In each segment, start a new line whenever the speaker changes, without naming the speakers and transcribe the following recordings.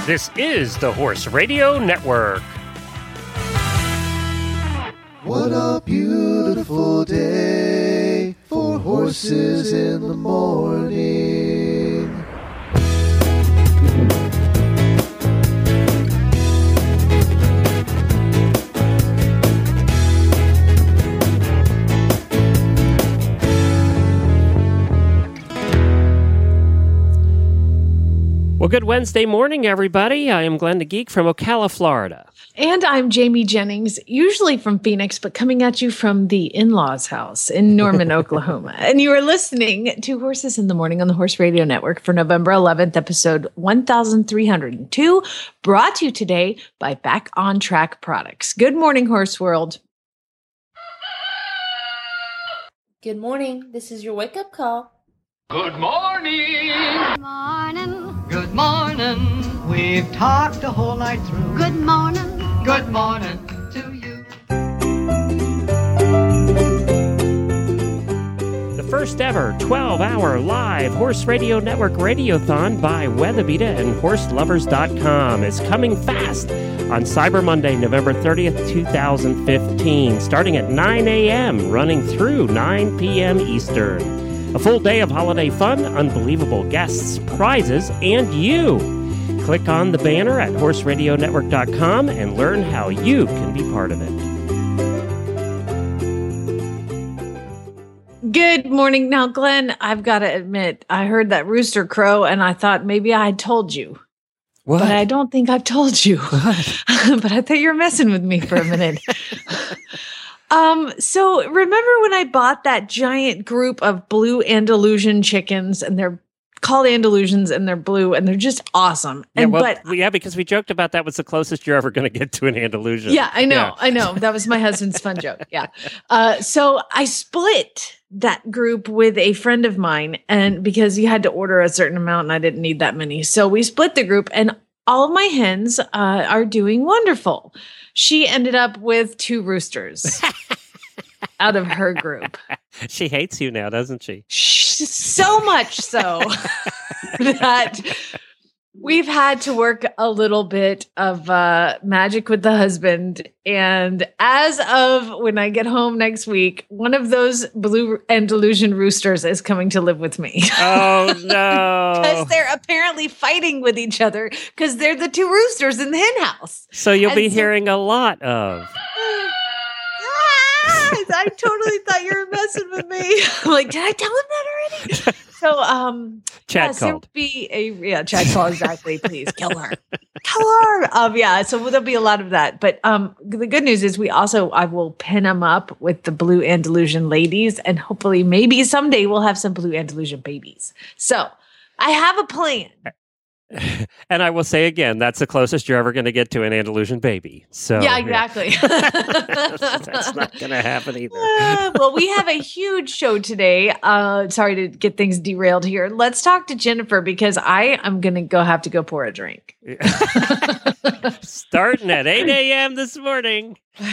This is the Horse Radio Network.
What a beautiful day for horses in the morning.
Well, good Wednesday morning, everybody. I am Glenn the Geek from Ocala, Florida.
And I'm Jamie Jennings, usually from Phoenix, but coming at you from the in-laws' house in Norman, Oklahoma. And you are listening to Horses in the Morning on the Horse Radio Network for November 11th, episode 1302, brought to you today by Back on Track Products. Good morning, Horse World.
Good morning. This is your wake-up call.
Good morning.
Good morning.
Good morning. We've talked the whole night through.
Good morning.
Good morning to you.
The first ever 12-hour live Horse Radio Network Radiothon by Weatherbeeta and HorseLovers.com is coming fast on Cyber Monday, November 30th, 2015, starting at 9 a.m., running through 9 p.m. Eastern. A full day of holiday fun, unbelievable guests, prizes, and you. Click on the banner at horseradionetwork.com and learn how you can be part of it.
Good morning. Now, Glenn, I've got to admit, I heard that rooster crow and I thought maybe I had told you.
What?
But I don't think I've told you.
What?
But I thought you were messing with me for a minute. So remember when I bought that giant group of blue Andalusian chickens, and they're called Andalusians and they're blue and they're just awesome. And
because we joked about that was the closest you're ever going to get to an Andalusian.
Yeah, I know. That was my husband's fun joke. Yeah. So I split that group with a friend of mine, and because you had to order a certain amount and I didn't need that many. So we split the group, and all of my hens are doing wonderful. She ended up with 2 roosters out of her group.
She hates you now, doesn't she?
So much so that we've had to work a little bit of magic with the husband. And as of when I get home next week, one of those blue Andalusian roosters is coming to live with me.
Oh, no.
Because they're apparently fighting with each other because they're the 2 roosters in the hen house.
So you'll be hearing a lot of...
I totally thought you were messing with me. I'm like, did I tell him that already? So,
Chad
yes,
called.
there will be Chad called, exactly. Please kill her. Kill her. So there'll be a lot of that. But the good news is I will pin them up with the blue Andalusian ladies, and hopefully maybe someday we'll have some blue Andalusian babies. So I have a plan.
And I will say again, that's the closest you're ever going to get to an Andalusian baby. So
yeah, exactly.
That's not going to happen either.
Well, we have a huge show today. Sorry to get things derailed here. Let's talk to Jennifer because I am going to have to go pour a drink.
Starting at 8 a.m. this morning.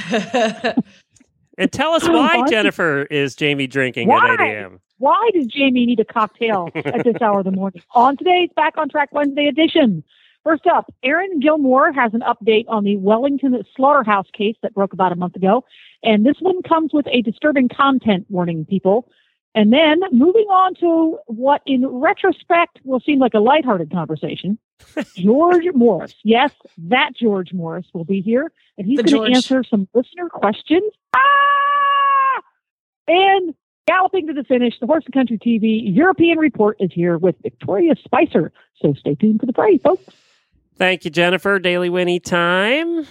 And tell us why Jennifer is Jamie drinking at 8 a.m.
Why does Jamie need a cocktail at this hour of the morning? On today's Back on Track Wednesday edition. First up, Aaron Gilmore has an update on the Wellington slaughterhouse case that broke about a month ago. And this one comes with a disturbing content warning, people. And then moving on to what in retrospect will seem like a lighthearted conversation. George Morris. Yes, that George Morris will be here. And he's going to answer some listener questions. And galloping to the finish, the Horse and Country TV European Report is here with Victoria Spicer. So stay tuned for the party, folks.
Thank you, Jennifer. Daily Winnie time.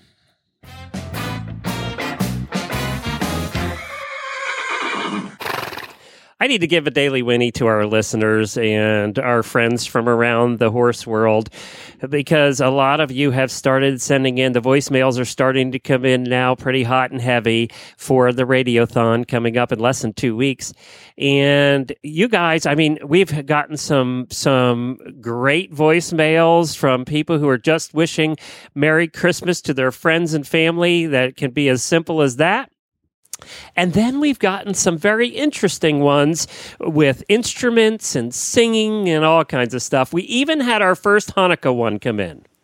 I need to give a daily Winnie to our listeners and our friends from around the horse world, because a lot of you have started sending in. The voicemails are starting to come in now pretty hot and heavy for the Radiothon coming up in less than 2 weeks. And you guys, I mean, we've gotten some great voicemails from people who are just wishing Merry Christmas to their friends and family. That can be as simple as that. And then we've gotten some very interesting ones with instruments and singing and all kinds of stuff. We even had our first Hanukkah one come in.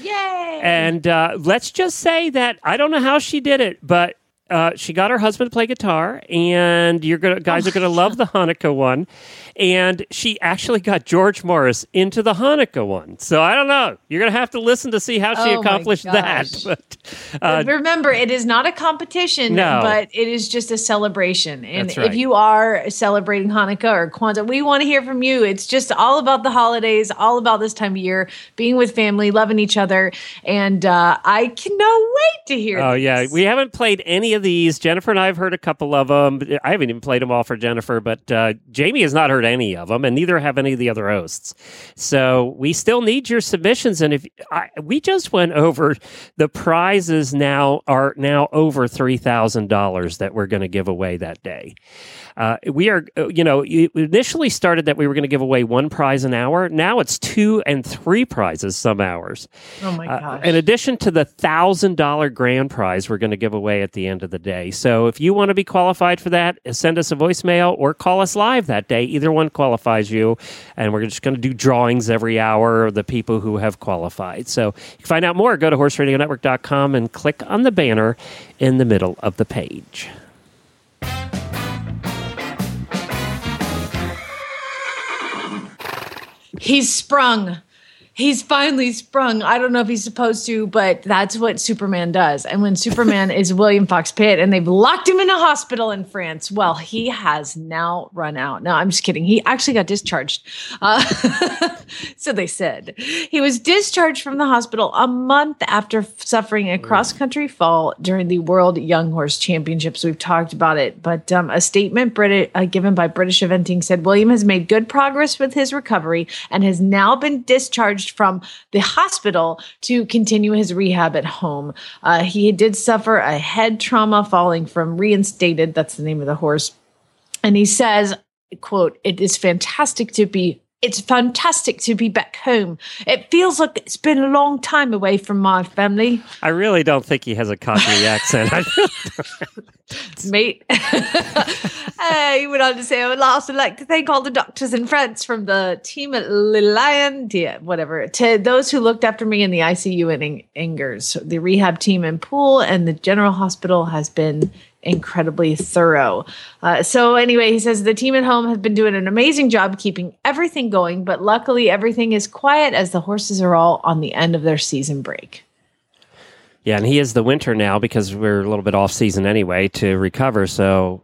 Yay!
And let's just say that I don't know how she did it, but she got her husband to play guitar, and guys are gonna love the Hanukkah one. And she actually got George Morris into the Hanukkah one. So I don't know. You're gonna have to listen to see how she accomplished that. But
remember, it is not a competition,
No.
but it is just a celebration. And
That's right.
if you are celebrating Hanukkah or Kwanzaa, we want to hear from you. It's just all about the holidays, all about this time of year, being with family, loving each other. And I cannot wait to hear
Oh,
these.
yeah. We haven't played any of these. Jennifer and I have heard a couple of them. I haven't even played them all for Jennifer, but Jamie has not heard any of them, and neither have any of the other hosts. So we still need your submissions. And we just went over the prizes are now over $3,000 that we're going to give away that day. We are, you initially started that we were going to give away one prize an hour. Now it's 2 and 3 prizes some hours.
Oh my gosh.
In addition to the $1,000 grand prize we're going to give away at the end of the day. So if you want to be qualified for that, send us a voicemail or call us live that day. Either one qualifies you. And we're just going to do drawings every hour of the people who have qualified. So you can find out more. Go to horseradionetwork.com and click on the banner in the middle of the page.
He's sprung. He's finally sprung. I don't know if he's supposed to, but that's what Superman does. And when Superman is William Fox Pitt and they've locked him in a hospital in France, well, he has now run out. No, I'm just kidding. He actually got discharged. So they said. He was discharged from the hospital a month after suffering a cross-country fall during the World Young Horse Championships. We've talked about it. But a statement given by British Eventing said, William has made good progress with his recovery and has now been discharged from the hospital to continue his rehab at home. He did suffer a head trauma falling from Reinstated. That's the name of the horse. And he says, quote, it's fantastic to be back home. It feels like it's been a long time away from my family.
I really don't think he has a Cockney accent.
Mate. He went on to say, I would also like to thank all the doctors in France, from the team at Le Lion, to those who looked after me in the ICU in Angers. The rehab team in Poole and the general hospital has been incredibly thorough. So anyway, he says the team at home has been doing an amazing job keeping everything going, but luckily everything is quiet as the horses are all on the end of their season break.
Yeah, and he is the winter now because we're a little bit off season anyway to recover. So,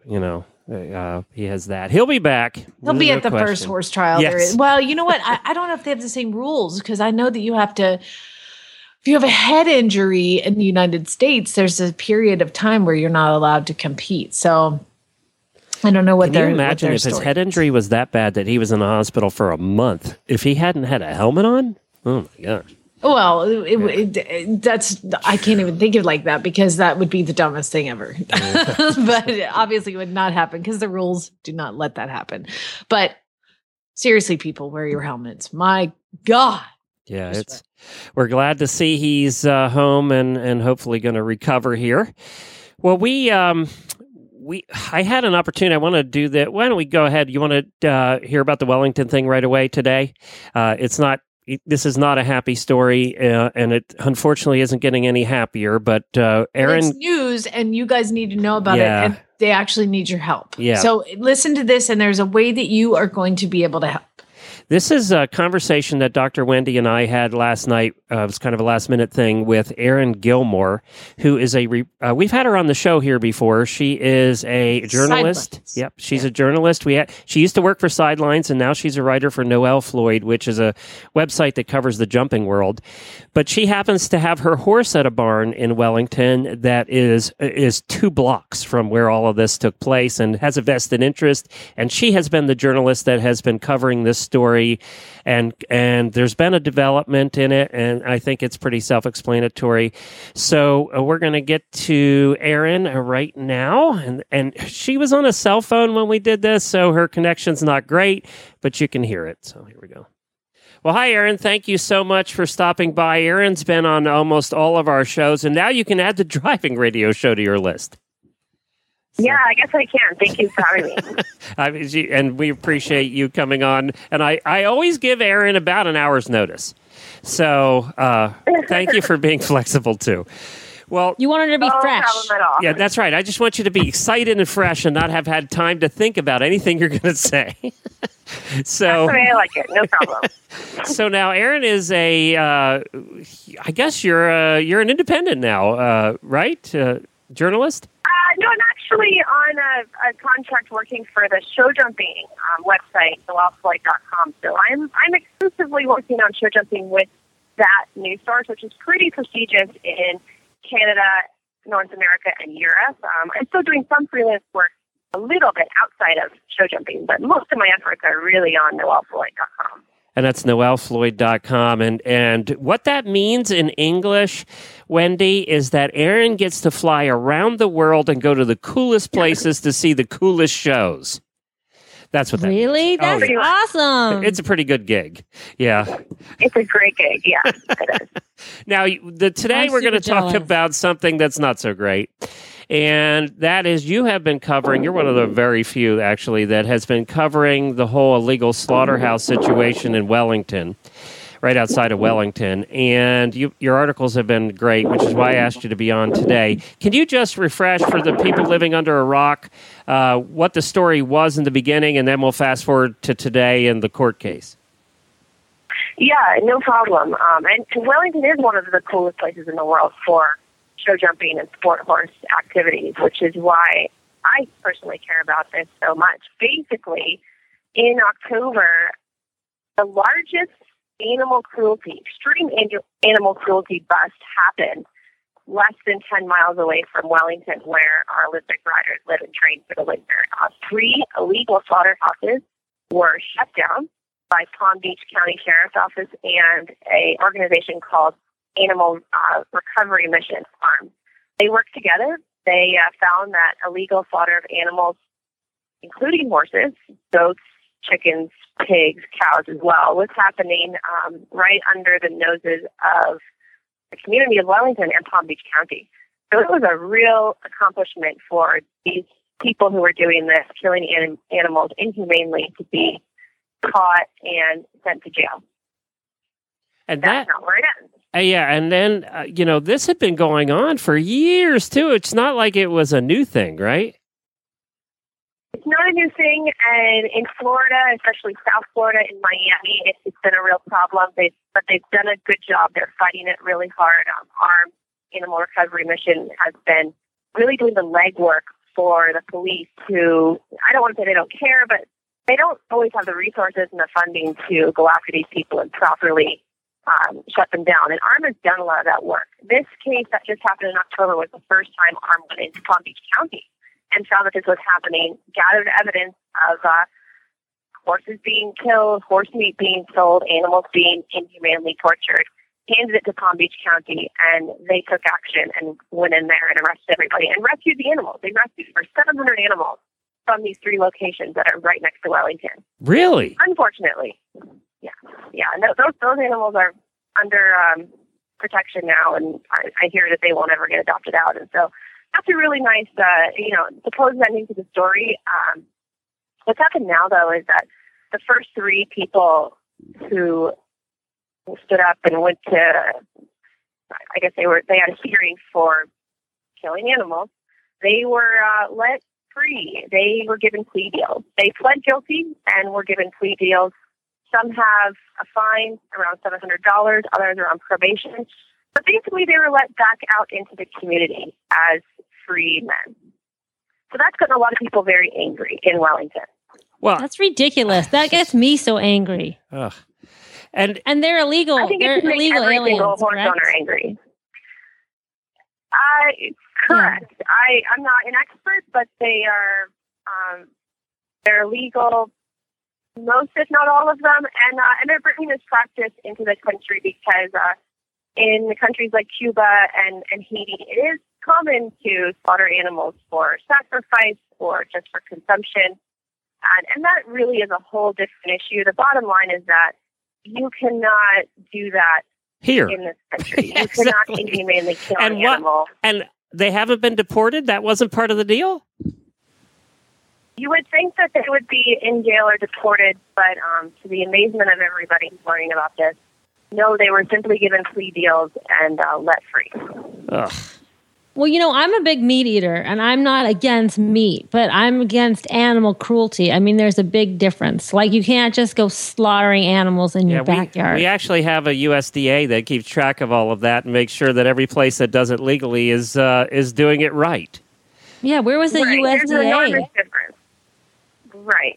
he has that. He'll be back.
He'll be at the first horse trial.
Yes.
Well, you know what? I don't know if they have the same rules, because I know that you have to, if you have a head injury in the United States, there's a period of time where you're not allowed to compete. So I don't know what
Can you imagine if his head injury was that bad that he was in the hospital for a month? If he hadn't had a helmet on? Oh, my gosh.
Well, that's, I can't even think of it like that, because that would be the dumbest thing ever. But obviously it would not happen because the rules do not let that happen. But seriously, people, wear your helmets. My God.
Yeah, we're glad to see he's home and hopefully going to recover here. Well, I had an opportunity. I want to do that. Why don't we go ahead? You want to hear about the Wellington thing right away today? This is not a happy story, and it unfortunately isn't getting any happier. But Aaron,
it's news, and you guys need to know about it, and they actually need your help.
Yeah.
So listen to this, and there's a way that you are going to be able to help.
This is a conversation that Dr. Wendy and I had last night. It was kind of a last-minute thing with Erin Gilmore, who is we've had her on the show here before. She is a journalist.
Sidelines.
Yep, she's a journalist. She used to work for Sidelines, and now she's a writer for Noel Floyd, which is a website that covers the jumping world. But she happens to have her horse at a barn in Wellington that is 2 blocks from where all of this took place, and has a vested interest. And she has been the journalist that has been covering this story. And there's been a development in it, and I think it's pretty self-explanatory. So we're going to get to Erin right now, and she was on a cell phone when we did this, so her connection's not great, but you can hear it. So here we go. Well, hi, Erin. Thank you so much for stopping by. Erin's been on almost all of our shows, and now you can add the driving radio show to your list.
Yeah, I guess I can. Thank you for having me.
And we appreciate you coming on. And I always give Erin about an hour's notice. So thank you for being flexible, too. Well,
You want her to be
No
fresh.
problem at all.
yeah, that's right. I just want you to be excited and fresh and not have had time to think about anything you're going to say. So,
Okay, I like it. No problem.
so now Aaron is I guess you're an independent now, right? Journalist?
No, I'm actually on a contract working for the show jumping website, thewildfloyd.com. So I'm exclusively working on show jumping with that news source, which is pretty prestigious in Canada, North America, and Europe. I'm still doing some freelance work a little bit outside of show jumping, but most of my efforts are really on noelfloyd.com.
And that's noelfloyd.com. And what that means in English, Wendy, is that Aaron gets to fly around the world and go to the coolest places to see the coolest shows. That's what that
Really?
means.
That's
yeah.
awesome.
It's a pretty good gig. Yeah.
It's a great gig, yeah, it is.
Now, today
I'm
we're going to
super
talk
jealous.
about something that's not so great. And that is, you have been covering, you're one of the very few, actually, that has been covering the whole illegal slaughterhouse situation in Wellington, right outside of Wellington. And your articles have been great, which is why I asked you to be on today. Can you just refresh for the people living under a rock what the story was in the beginning, and then we'll fast forward to today in the court case?
Yeah, no problem. And Wellington is one of the coolest places in the world for show jumping and sport horse activities, which is why I personally care about this so much. Basically, in October, the largest extreme animal cruelty bust happened less than 10 miles away from Wellington, where our Olympic riders live and train for the winter. 3 illegal slaughterhouses were shut down by Palm Beach County Sheriff's Office and an organization called Animal Recovery Mission Farm. They worked together. They found that illegal slaughter of animals, including horses, goats, chickens, pigs, cows as well, was happening right under the noses of the community of Wellington and Palm Beach County. So it was a real accomplishment for these people who were doing this, killing animals inhumanely, to be caught and sent to jail.
And
That's not where it ends.
Yeah, and then, this had been going on for years, too. It's not like it was a new thing, right?
It's not a new thing, and in Florida, especially South Florida, in Miami, it's been a real problem. But they've done a good job. They're fighting it really hard. Our Animal Recovery Mission has been really doing the legwork for the police who, I don't want to say they don't care, but they don't always have the resources and the funding to go after these people and properly shut them down. And ARM has done a lot of that work. This case that just happened in October was the first time ARM went into Palm Beach County and found that this was happening, gathered evidence of horses being killed, horse meat being sold, animals being inhumanely tortured, handed it to Palm Beach County, and they took action and went in there and arrested everybody and rescued the animals. They rescued over 700 animals from these 3 locations that are right next to Wellington.
Really?
Unfortunately. Yeah. And those animals are under protection now, and I hear that they won't ever get adopted out. And so that's a really nice, to close ending to the story. What's happened now, though, is that the first 3 people who stood up and went to, I guess they had a hearing for killing animals. They were let free. They were given plea deals. They pled guilty and were given plea deals. Some have a fine around $700. Others are on probation. But basically, they were let back out into the community as free men. So that's gotten a lot of people very angry in Wellington.
Well,
That's ridiculous. That gets me so angry.
ugh. And
And they're illegal.
I think
They're
it's to make
illegal
every single
aliens,
horse
correct?
owner angry. Correct. I'm not an expert, but they are they're illegal. Most, if not all of them, and they're bringing this practice into the country because in countries like Cuba and Haiti, it is common to slaughter animals for sacrifice or just for consumption, and that really is a whole different issue. The bottom line is that you cannot do that
here.
in this country. You
Exactly.
cannot inhumanely kill
And
an
what-
animal.
And they haven't been deported? That wasn't part of the deal?
You would think that they would be in jail or deported, but to the amazement of everybody who's learning about this, No, they were simply given plea deals and let free.
Ugh.
Well, I'm a big meat eater, and I'm not against meat, but I'm against animal cruelty. I mean, there's a big difference. Like, you can't just go slaughtering animals in your backyard.
We actually have a USDA that keeps track of all of that and makes sure that every place that does it legally is doing it right.
Yeah, where was the USDA?
There's an enormous difference. Right.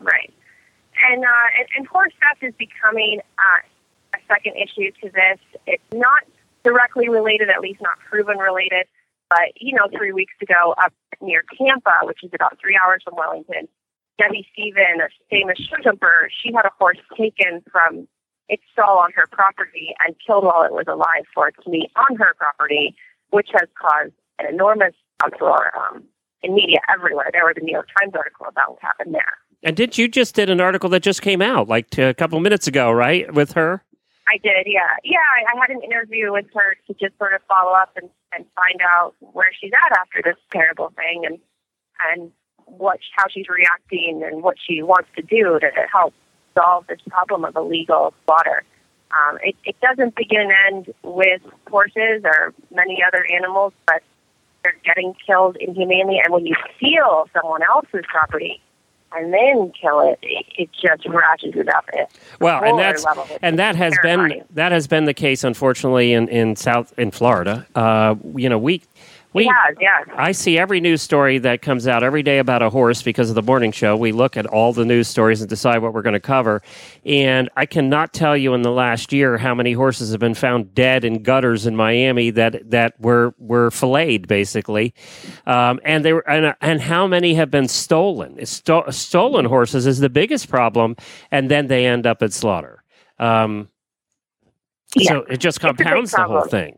And horse theft is becoming a second issue to this. It's not directly related, at least not proven related. But, 3 weeks ago up near Tampa, which is about 3 hours from Wellington, Debbie Stephen, a famous show jumper, she had a horse taken from its stall on her property and killed while it was alive for its meat on her property, which has caused an enormous uproar in media everywhere. There was a New York Times article about what happened there.
And you just did an article that just came out like a couple minutes ago, right, with her? I
did, yeah. Yeah, I had an interview with her to just sort of follow up and find out where she's at after this terrible thing and how she's reacting and what she wants to do to help solve this problem of illegal slaughter. It doesn't begin and end with horses or many other animals, but they're getting killed inhumanely. And when you steal someone else's property and then kill it, it just ratchets it up.
Well, and that has been the case, unfortunately, in Florida. We
has, yes.
I see every news story that comes out every day about a horse because of the morning show. We look at all the news stories and decide what we're going to cover. And I cannot tell you in the last year how many horses have been found dead in gutters in Miami that were filleted, basically. And how many have been stolen. Stolen horses is the biggest problem, and then they end up at slaughter. So it just compounds the whole thing,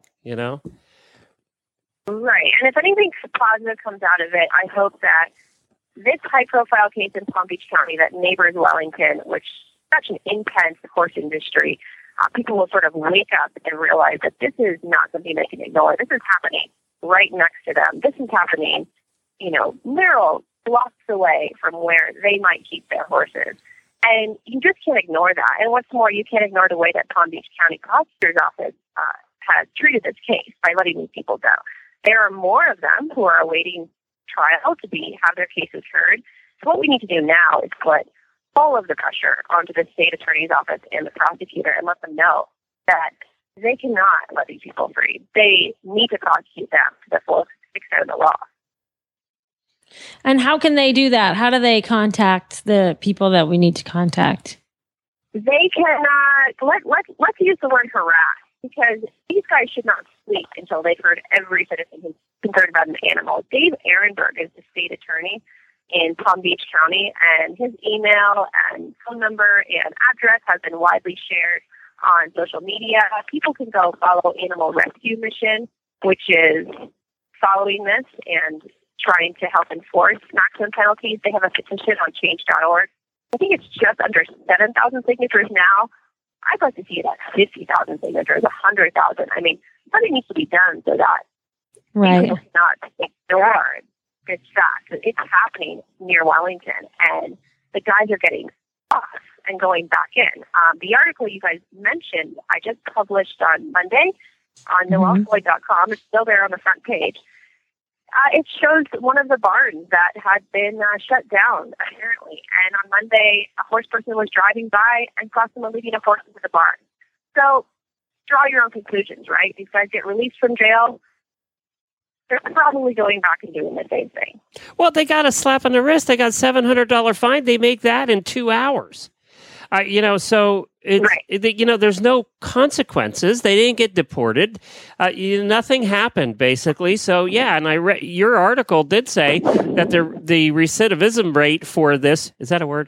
Right. And if anything positive comes out of it, I hope that this high-profile case in Palm Beach County that neighbors Wellington, which is such an intense horse industry, people will sort of wake up and realize that this is not something they can ignore. This is happening right next to them. This is happening, literal blocks away from where they might keep their horses. And you just can't ignore that. And what's more, you can't ignore the way that Palm Beach County Prosecutor's Office has treated this case by letting these people go. There are more of them who are awaiting trial to have their cases heard. So what we need to do now is put all of the pressure onto the state attorney's office and the prosecutor and let them know that they cannot let these people free. They need to prosecute them to the full extent of the law.
And how can they do that? How do they contact the people that we need to contact?
They cannot, let's use the word harass, because these guys should not sleep until they've heard every citizen who's concerned about an animal. Dave Ehrenberg is the state attorney in Palm Beach County, and his email and phone number and address has been widely shared on social media. People can go follow Animal Rescue Mission, which is following this and trying to help enforce maximum penalties. They have a petition on change.org. I think it's just under 7,000 signatures now. I'd like to see it at 50,000 signatures, 100,000. I mean, something needs to be done so that people cannot ignore this fact. It's happening near Wellington, and the guys are getting off and going back in. The article you guys mentioned, I just published on Monday on noelfloyd.com. It's still there on the front page. It shows one of the barns that had been shut down, apparently. And on Monday, a horse person was driving by and saw someone leading a horse into the barn. So draw your own conclusions, right? These guys get released from jail. They're probably going back and doing the same thing.
Well, they got a slap on the wrist. They got $700 fine. They make that in 2 hours. So it's, right. There's no consequences. They didn't get deported. Nothing happened, basically. So, yeah, and your article did say that the recidivism rate for this, is that a word?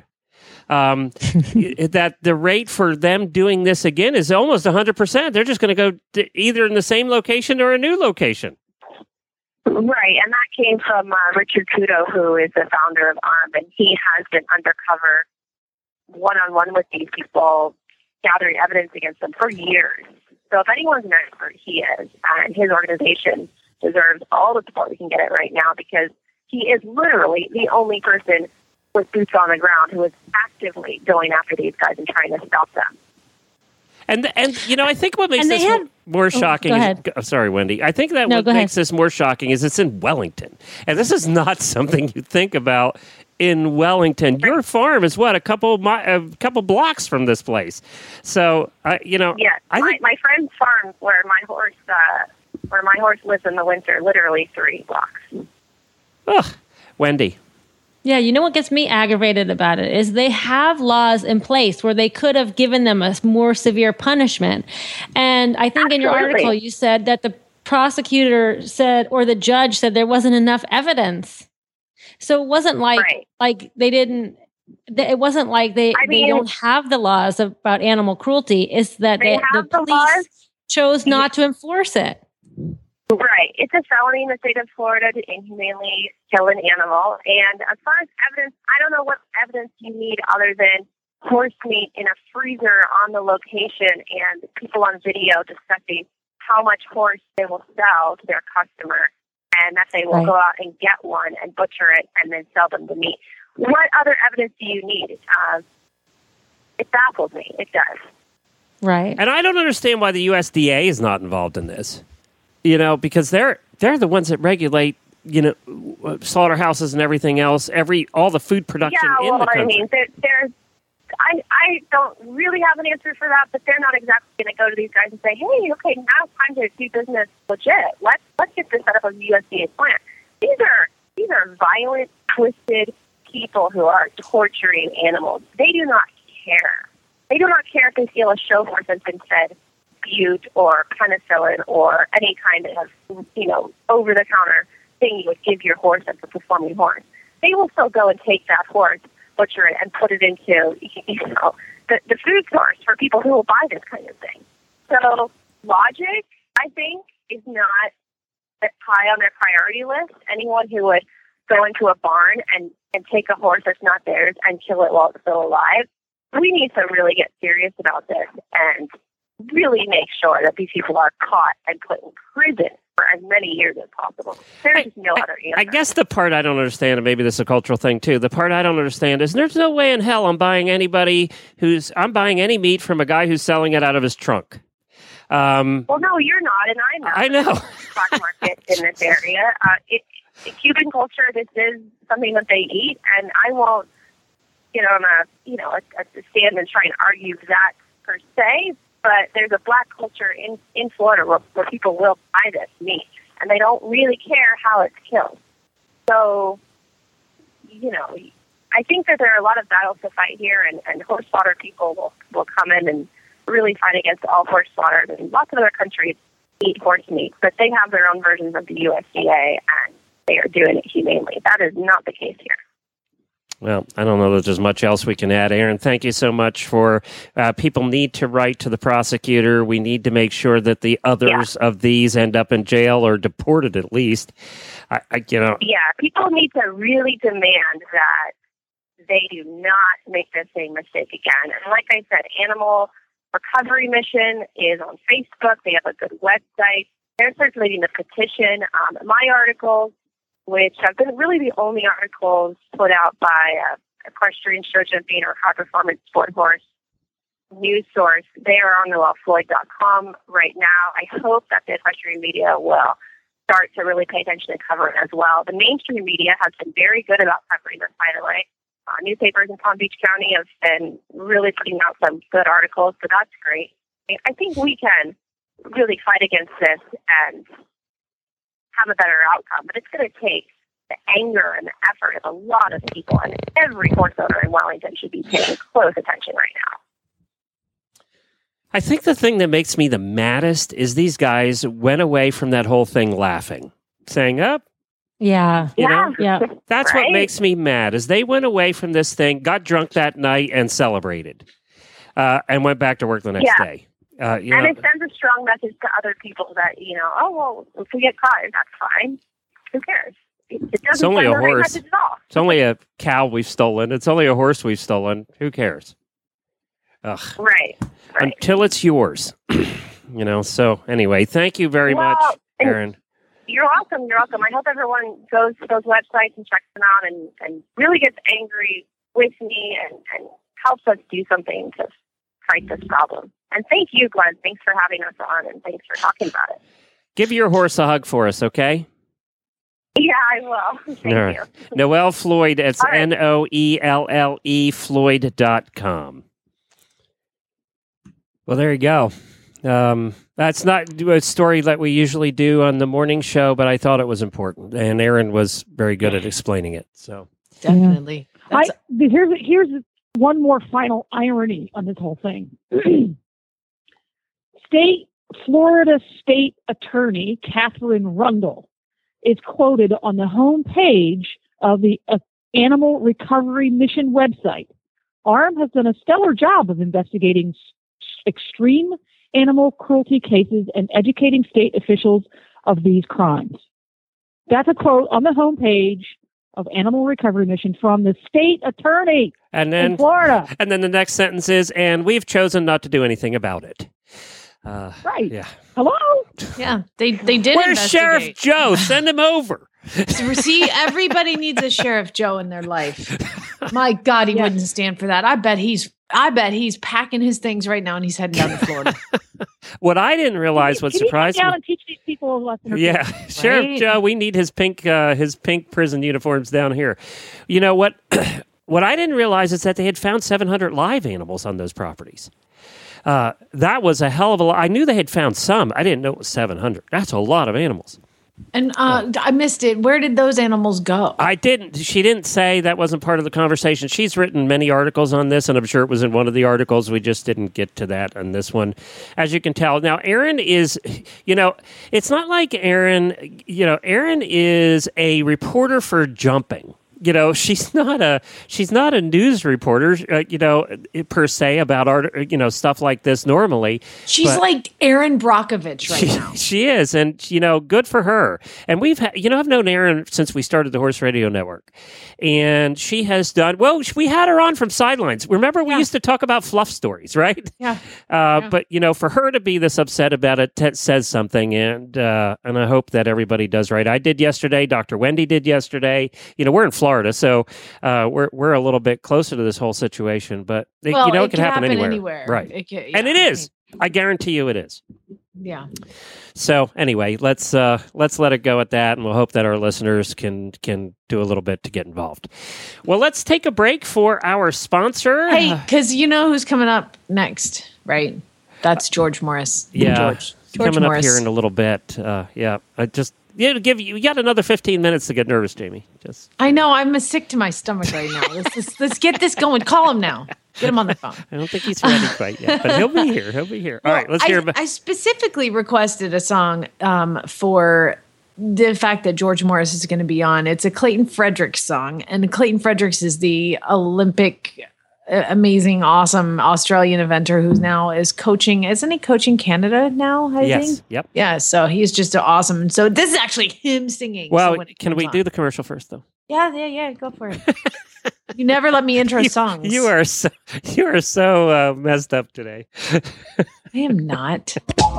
That the rate for them doing this again is almost 100%. They're just going to go either in the same location or a new location.
Right, and that came from Richard Kudo, who is the founder of ARM, and he has been undercover one-on-one with these people, gathering evidence against them for years. So if anyone's an expert, he is. And his organization deserves all the support we can get it right now, because he is literally the only person with boots on the ground who is actively going after these guys and trying to stop them.
And I think what makes
And they
this
had-
more shocking
go
is,
ahead.
sorry, Wendy. I think that
No,
what
go
makes
ahead.
this more shocking is it's in Wellington. And this is not something you think about in Wellington. Your farm is what, a couple blocks from this place. So,
Yes,
I think
my friend's farm where my horse lives in the winter, literally 3 blocks.
ugh, Wendy.
Yeah, you know what gets me aggravated about it is they have laws in place where they could have given them a more severe punishment. And I think in your
Absolutely.
article you said that the prosecutor said, or the judge said, there wasn't enough evidence. So it wasn't like they didn't. It wasn't like they don't have the laws about animal cruelty. It's that
They
the
have the
police
laws.
chose not to enforce it.
Right. It's a felony in the state of Florida to inhumanely kill an animal. And as far as evidence, I don't know what evidence you need other than horse meat in a freezer on the location and people on video discussing how much horse they will sell to their customer and that they will go out and get one and butcher it and then sell them the meat. What other evidence do you need? It baffles me. It does.
Right.
And I don't understand why the USDA is not involved in this. Because they're the ones that regulate, slaughterhouses and everything else, all the food production in the country.
I mean, I don't really have an answer for that, but they're not exactly going to go to these guys and say, hey, okay, now it's time to do business legit. Let's get this set up as a USDA plant. These are violent, twisted people who are torturing animals. They do not care. They do not care if they feel a show horse has been fed bute or penicillin or any kind of, over-the-counter thing you would give your horse as a performing horse. They will still go and take that horse, butcher it, and put it into, the food source for people who will buy this kind of thing. So logic, I think, is not high on their priority list. Anyone who would go into a barn and take a horse that's not theirs and kill it while it's still alive, we need to really get serious about this and really make sure that these people are caught and put in prison for as many years as possible. There's just no other answer.
I guess the part I don't understand, and maybe this is a cultural thing too, the part I don't understand is there's no way in hell I'm buying any meat from a guy who's selling it out of his trunk.
Well, no, you're not, and I'm not.
I know.
Stock market in this area. Cuban culture, this is something that they eat, and I won't get on a stand and try and argue that per se. But there's a black culture in Florida where people will buy this meat, and they don't really care how it's killed. So, I think that there are a lot of battles to fight here, and horse slaughter people will come in and really fight against all horse slaughter. And lots of other countries eat horse meat, but they have their own versions of the USDA, and they are doing it humanely. That is not the case here.
Well, I don't know that there's much else we can add. Erin, thank you so much for people need to write to the prosecutor. We need to make sure that the others of these end up in jail or deported at least.
Yeah, people need to really demand that they do not make the same mistake again. And like I said, Animal Recovery Mission is on Facebook. They have a good website. They're circulating the petition. My articles, which have been really the only articles put out by equestrian show jumping or high performance sport horse news source. They are on noellefloyd.com right now. I hope that the equestrian media will start to really pay attention and cover it as well. The mainstream media has been very good about covering this, by the way. Newspapers in Palm Beach County have been really putting out some good articles, so that's great. I think we can really fight against this and have a better outcome, but it's going to take the anger and the effort of a lot of people, and every horse owner in Wellington should be paying close attention right now.
I think the thing that makes me the maddest is these guys went away from that whole thing laughing, saying,
Yeah.
That's right? What makes me mad is they went away from this thing, got drunk that night and celebrated, and went back to work the next day.
And it sends a strong message to other people that, if we get caught, that's fine. Who cares? It doesn't
it's only a horse.
At all.
It's only a cow we've stolen. It's only a horse we've stolen. Who cares? Ugh.
Right.
Until it's yours. So anyway, thank you very much, Erin.
You're welcome. I hope everyone goes to those websites and checks them out and really gets angry with me and helps us do something to fight this problem. And thank you, Glenn. Thanks for having us on, and thanks for talking about it.
Give your horse a hug for us, okay?
Yeah, I will. Thank you.
Noelle Floyd, it's
right.
Noelle Floyd.com. Well, there you go. That's not a story that we usually do on the morning show, but I thought it was important, and Erin was very good at explaining it. So
definitely.
Here's one more final irony on this whole thing. Florida State Attorney Catherine Rundle is quoted on the home page of the Animal Recovery Mission website. ARM has done a stellar job of investigating extreme animal cruelty cases and educating state officials of these crimes. That's a quote on the homepage of Animal Recovery Mission from the state attorney in Florida.
And then the next sentence is, and we've chosen not to do anything about it.
Right.
Yeah.
Hello?
Yeah, they did.
Where's Sheriff Joe? Send him over.
See, everybody needs a Sheriff Joe in their life. My God, he wouldn't stand for that. I bet he's packing his things right now and he's heading down to Florida.
What I didn't realize, what surprised me.
Down and teach these people a lesson.
Yeah, Sheriff Joe, we need his pink prison uniforms down here. You know what? What I didn't realize is that they had found 700 live animals on those properties. That was a hell of a lot. I knew they had found some. I didn't know it was 700. That's a lot of animals.
And I missed it. Where did those animals go?
I didn't. She didn't say. That wasn't part of the conversation. She's written many articles on this, and I'm sure it was in one of the articles. We just didn't get to that on this one, as you can tell. Now, Erin is, it's not like Erin, Erin is a reporter for jumping. She's not a news reporter, per se about art, stuff like this normally.
She's like Erin Brockovich right now.
She is. And, good for her. And I've known Erin since we started the Horse Radio Network. And she has done, we had her on from Sidelines. Remember, we used to talk about fluff stories, right?
Yeah.
But, for her to be this upset about it says something. And I hope that everybody does right. I did yesterday. Dr. Wendy did yesterday. We're in Florida, so we're a little bit closer to this whole situation. But, it can happen anywhere. Right. And it is. I guarantee you it is.
Yeah.
So anyway, let's let it go at that, and we'll hope that our listeners can do a little bit to get involved. Well, let's take a break for our sponsor.
Hey, because you know who's coming up next, right? That's George Morris.
Yeah,
George
coming
Morris.
up here in a little bit. You got another 15 minutes to get nervous, Jamie.
I know. I'm sick to my stomach right now. Let's get this going. Call him now. Get him on the phone.
I don't think he's ready quite yet, but he'll be here. All right, let's hear about.
I specifically requested a song for the fact that George Morris is going to be on. It's a Clayton Fredericks song, and Clayton Fredericks is the Olympic, amazing, awesome Australian eventer who now is coaching. Isn't he coaching Canada now? I think.
Yep.
Yeah. So he's just awesome. And so this is actually him singing.
Well, can we do the commercial first, though?
Yeah. Go for it. You never let me intro songs.
You are so messed up today.
I am not.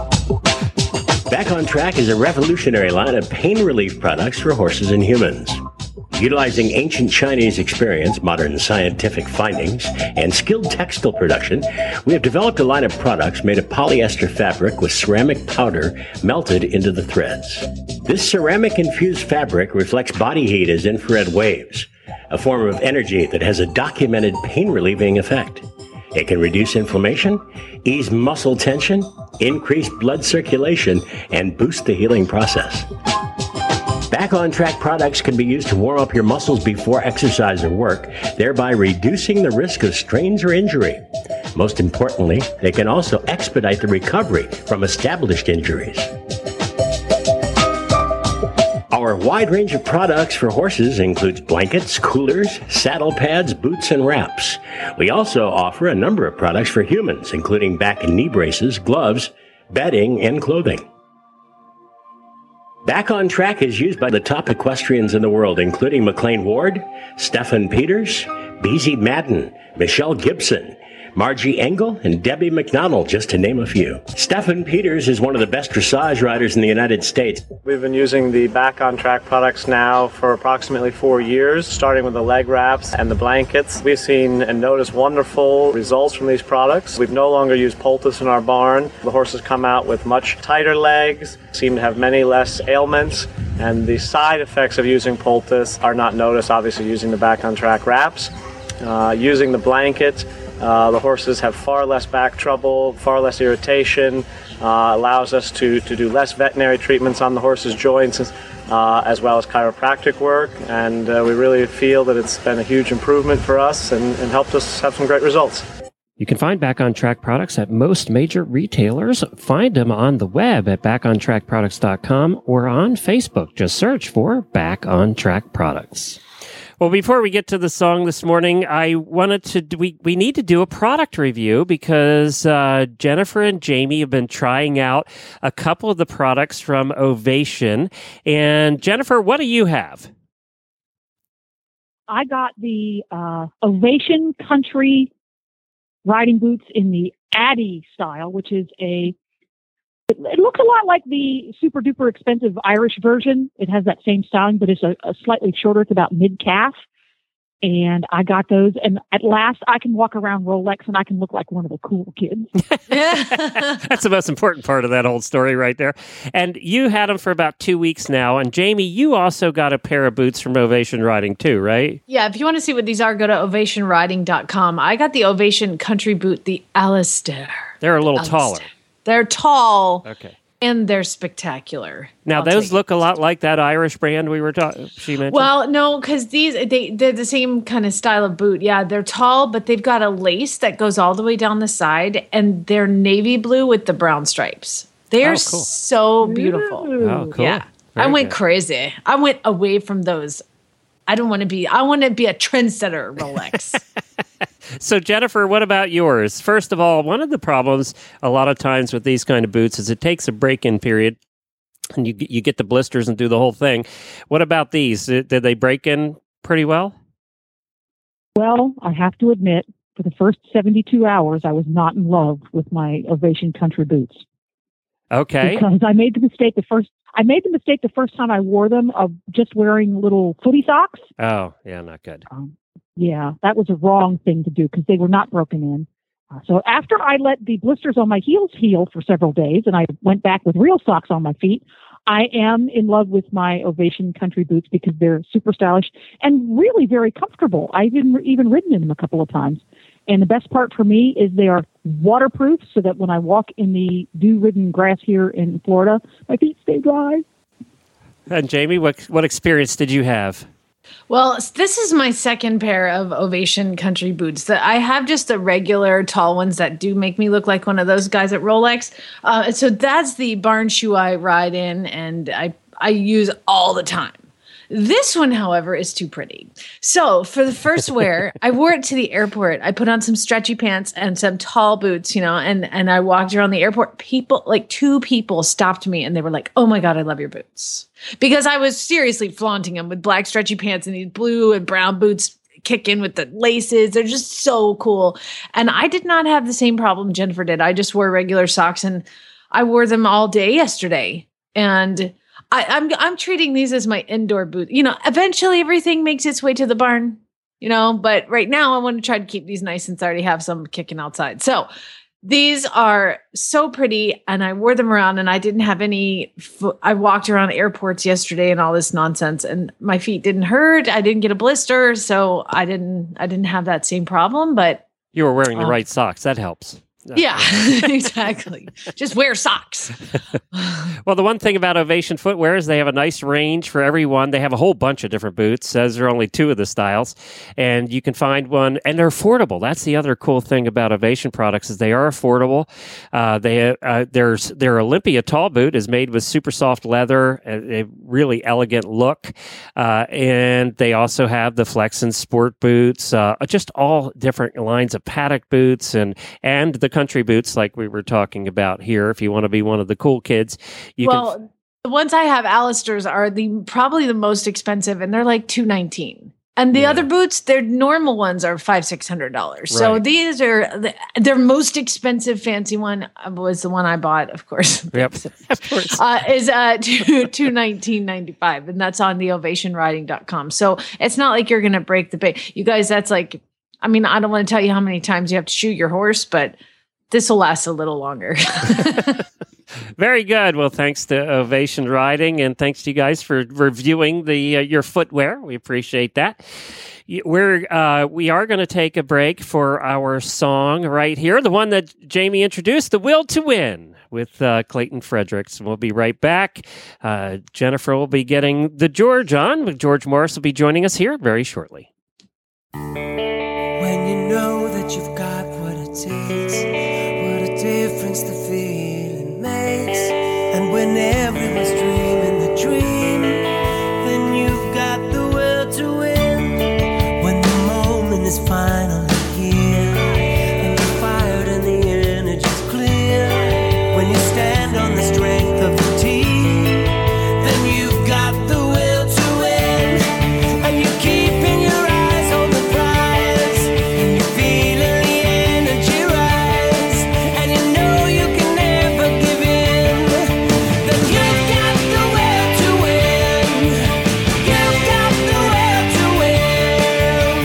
Back on Track is a revolutionary line of pain relief products for horses and humans. Utilizing ancient Chinese experience, modern scientific findings, and skilled textile production, we have developed a line of products made of polyester fabric with ceramic powder melted into the threads. This ceramic-infused fabric reflects body heat as infrared waves, a form of energy that has a documented pain-relieving effect. It can reduce inflammation, ease muscle tension, increase blood circulation, and boost the healing process. Back on Track products can be used to warm up your muscles before exercise or work, thereby reducing the risk of strains or injury. Most importantly, they can also expedite the recovery from established injuries. Our wide range of products for horses includes blankets, coolers, saddle pads, boots, and wraps. We also offer a number of products for humans, including back and knee braces, gloves, bedding, and clothing. Back on Track is used by the top equestrians in the world, including McLean Ward, Stefan Peters, Beezy Madden, Michelle Gibson, Margie Engel, and Debbie McDonald, just to name a few. Stephen Peters is one of the best dressage riders in the United States.
We've been using the Back on Track products now for approximately 4 years, starting with the leg wraps and the blankets. We've seen and noticed wonderful results from these products. We've no longer used poultice in our barn. The horses come out with much tighter legs, seem to have many less ailments, and the side effects of using poultice are not noticed, obviously, using the Back on Track wraps. Using the blanket, the horses have far less back trouble, far less irritation, allows us to do less veterinary treatments on the horses' joints, as well as chiropractic work, and we really feel that it's been a huge improvement for us and helped us have some great results.
You can find Back on Track products at most major retailers. Find them on the web at backontrackproducts.com or on Facebook. Just search for Back on Track Products. Well, before we get to the song this morning, I wanted to, we need to do a product review because Jennifer and Jamie have been trying out a couple of the products from Ovation. And Jennifer, what do you have?
I got the Ovation Country riding boots in the Addy style, which is it looks a lot like the super duper expensive Irish version. It has that same styling, but it's a slightly shorter. It's about mid-calf. And I got those. And at last, I can walk around Rolex and I can look like one of the cool kids.
That's the most important part of that whole story right there. And you had them for about 2 weeks now. And Jamie, you also got a pair of boots from Ovation Riding too, right?
Yeah, if you want to see what these are, go to ovationriding.com. I got the Ovation Country Boot, the Alistair.
They're a little taller.
They're tall.
Okay.
And they're spectacular.
Now, those look a lot like that Irish brand we were she mentioned.
Well, no, because they're the same kind of style of boot. Yeah, they're tall, but they've got a lace that goes all the way down the side, and they're navy blue with the brown stripes. They are so beautiful.
Oh, cool.
Yeah,
Very
I went
good.
crazy. I went away from those. I want to be a trendsetter, Rolex.
So, Jennifer, what about yours? First of all, one of the problems a lot of times with these kind of boots is it takes a break-in period, and you get the blisters and do the whole thing. What about these? Did they break in pretty well?
Well, I have to admit, for the first 72 hours, I was not in love with my Ovation Country boots.
Okay.
Because I made the mistake the first time I wore them of just wearing little footy socks.
Oh, yeah, not good.
Yeah, that was a wrong thing to do because they were not broken in. So after I let the blisters on my heels heal for several days and I went back with real socks on my feet, I am in love with my Ovation Country boots because they're super stylish and really very comfortable. I've even ridden in them a couple of times. And the best part for me is they are waterproof so that when I walk in the dew-ridden grass here in Florida, my feet stay dry.
And Jamie, what experience did you have?
Well, this is my second pair of Ovation Country boots. I have just the regular tall ones that do make me look like one of those guys at Rolex. So that's the barn shoe I ride in and I use all the time. This one, however, is too pretty. So for the first wear, I wore it to the airport. I put on some stretchy pants and some tall boots, and I walked around the airport. Two people stopped me and they were like, "Oh my God, I love your boots." Because I was seriously flaunting them with black stretchy pants and these blue and brown boots kick in with the laces. They're just so cool. And I did not have the same problem Jennifer did. I just wore regular socks and I wore them all day yesterday. And I'm treating these as my indoor boot. Eventually everything makes its way to the barn, but right now I want to try to keep these nice since I already have some kicking outside. So these are so pretty and I wore them around and I didn't have I walked around airports yesterday and all this nonsense and my feet didn't hurt. I didn't get a blister. So I didn't have that same problem, but
you were wearing the right socks. That helps.
Yeah, exactly. Just wear socks.
Well, the one thing about Ovation Footwear is they have a nice range for everyone. They have a whole bunch of different boots, as there are only two of the styles. And you can find one, and they're affordable. That's the other cool thing about Ovation products is they are affordable. Their Olympia tall boot is made with super soft leather, a really elegant look. And they also have the Flexen sport boots, just all different lines of paddock boots and the country boots like we were talking about here. If you want to be one of the cool kids,
the ones I have, Alistair's, are probably the most expensive, and they're like $219. And the other boots, their normal ones are $500-$600. So
Right.
these are their most expensive fancy one was the one I bought, of course.
Yep, of course.
Is $219.95, and that's on the ovationriding.com. So it's not like you're going to break the bank. You guys, that's like, I mean, I don't want to tell you how many times you have to shoot your horse, but this will last a little longer.
Very good. Well, thanks to Ovation Riding, and thanks to you guys for reviewing your footwear. We appreciate that. We are going to take a break for our song right here, the one that Jamie introduced, "The Will to Win," with Clayton Fredericks. We'll be right back. Jennifer will be getting the George on. George Morris will be joining us here very shortly.
When you know that you've got what it takes, what a difference the feeling makes. And when everyone's dreaming the dream, then you've got the will to win. When the moment is finally here, and you're fired and the energy's clear, when you stand on the strength of the team, then you've got the will to win. And you keep in your eyes on the prize, and you're feeling the energy rise, and you know you can never give in. Then you've got the will to win. You've got the will to win.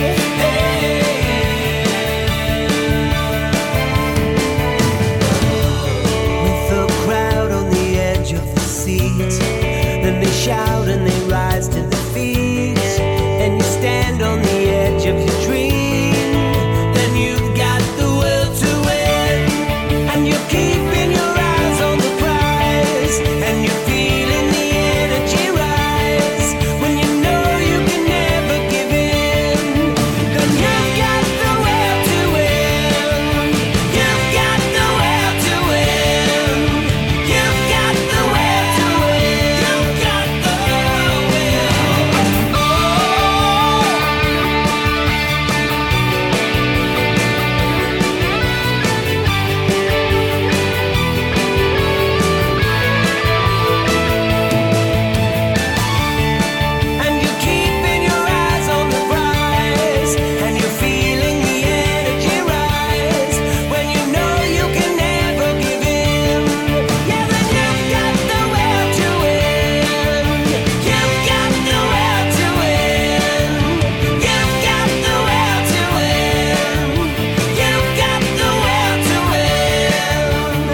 With the crowd on the edge of the seat, then they shout and they rise to their feet, and you stand on the edge of your dream. Then you've got the will to win, and you're keeping your eyes on the prize, and you're feeling the energy rise. When you know you can never give in, then you've got the will to win. You've got the will to win. You've got the will to win. You've got the will. And you're keeping your eyes on the prize, and you're feeling the energy rise. When you know you can never give in, yeah, then you've got the will to win. You've got the will to win. You've got the will to win. You've got the will to win.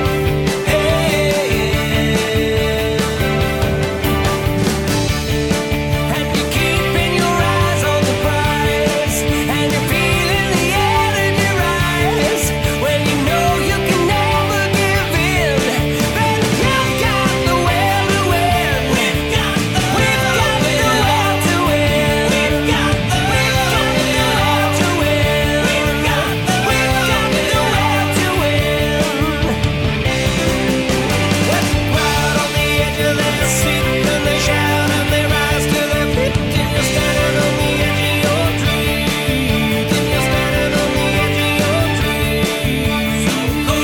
And you're keeping your eyes on the prize, and you're feeling the energy rise. When you know you can never give in, then you've got the will to win. We've got the will to win. We've got the will to win. We've got the will to win. With the crowd on the edge of their seat, and they shout and they rise to their feet, and you're standing on the edge of your dream. And you're standing on the edge of your dream. So go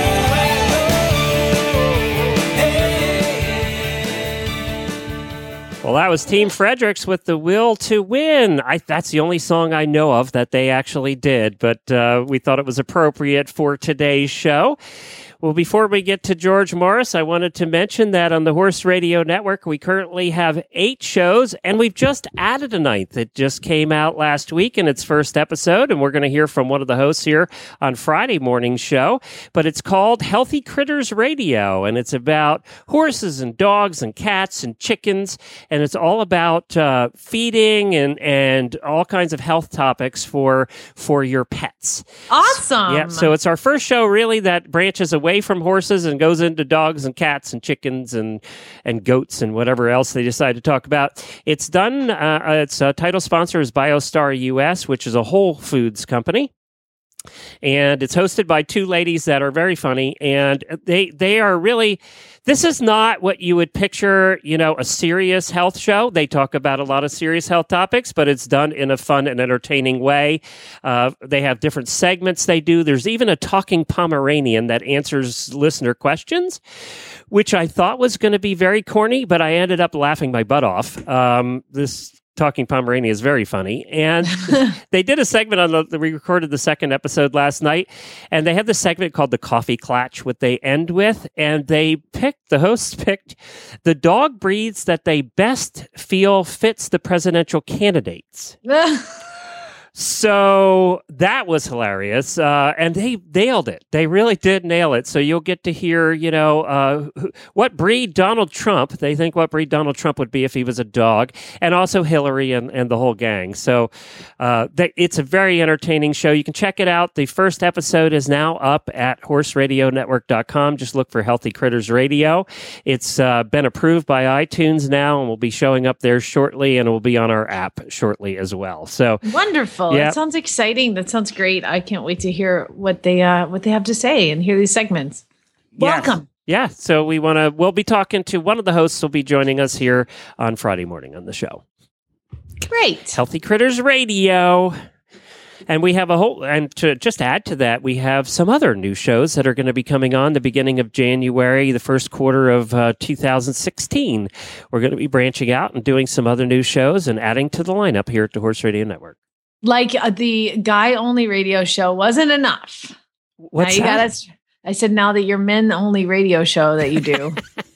Well, that was Team Fredericks with "The Will to Win." That's the only song I know of that they actually did, but we thought it was appropriate for today's show. Well, before we get to George Morris, I wanted to mention that on the Horse Radio Network, we currently have 8 shows, and we've just added a 9th. It just came out last week in its first episode, and we're going to hear from one of the hosts here on Friday morning's show. But it's called Healthy Critters Radio, and it's about horses and dogs and cats and chickens, and it's all about feeding and all kinds of health topics for your pets.
Awesome.
Yeah, so it's our first show really that branches away from horses and goes into dogs and cats and chickens and goats and whatever else they decide to talk about. It's done, its title sponsor is BioStar US, which is a whole foods company. And it's hosted by 2 ladies that are very funny, and they are really, this is not what you would picture, a serious health show. They talk about a lot of serious health topics, but it's done in a fun and entertaining way. They have different segments they do. There's even a talking Pomeranian that answers listener questions, which I thought was going to be very corny, but I ended up laughing my butt off. This Talking Pomeranian is very funny. And they did a segment on we recorded the second episode last night, and they had this segment called the Coffee Clatch, what they end with. And the hosts picked the dog breeds that they best feel fits the presidential candidates. So that was hilarious. And they nailed it. They really did nail it. So you'll get to hear, what breed Donald Trump, they think what breed Donald Trump would be if he was a dog, and also Hillary and the whole gang. So it's a very entertaining show. You can check it out. The first episode is now up at horseradionetwork.com. Just look for Healthy Critters Radio. It's been approved by iTunes now and will be showing up there shortly, and it will be on our app shortly as well. So
wonderful. That sounds exciting. That sounds great. I can't wait to hear what they have to say and hear these segments. Welcome.
Yeah. So we'll be talking to one of the hosts will be joining us here on Friday morning on the show.
Great.
Healthy Critters Radio. And we have and to just add to that, we have some other new shows that are going to be coming on the beginning of January, the first quarter of 2016. We're going to be branching out and doing some other new shows and adding to the lineup here at the Horse Radio Network.
Like the guy-only radio show wasn't enough.
What's that?
I said now that your men-only radio show that you do.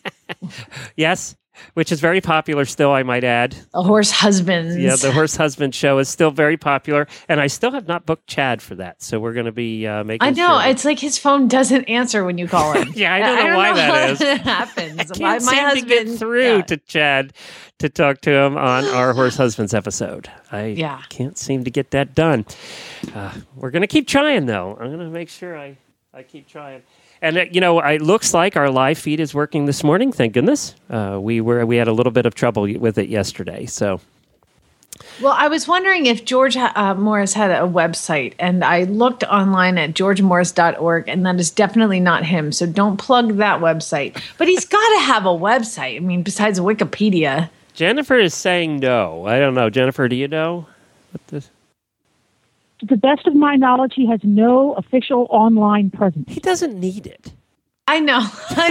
Yes, which is very popular still, I might add.
The Horse Husbands.
Yeah, the Horse Husband show is still very popular, and I still have not booked Chad for that, so we're going to be making
I know,
sure.
It's like his phone doesn't answer when you call him.
Yeah, I don't know why that is.
It happens.
I can't seem to get through to Chad to talk to him on our Horse Husbands episode. I can't seem to get that done. We're going to keep trying, though. I'm going to make sure I keep trying. And, it looks like our live feed is working this morning. Thank goodness. We had a little bit of trouble with it yesterday. So,
well, I was wondering if George Morris had a website, and I looked online at georgemorris.org, and that is definitely not him. So don't plug that website. But he's got to have a website. I mean, besides Wikipedia.
Jennifer is saying no. I don't know. Jennifer, do you know what this?
To the best of my knowledge, he has no official online presence.
He doesn't need it.
I know.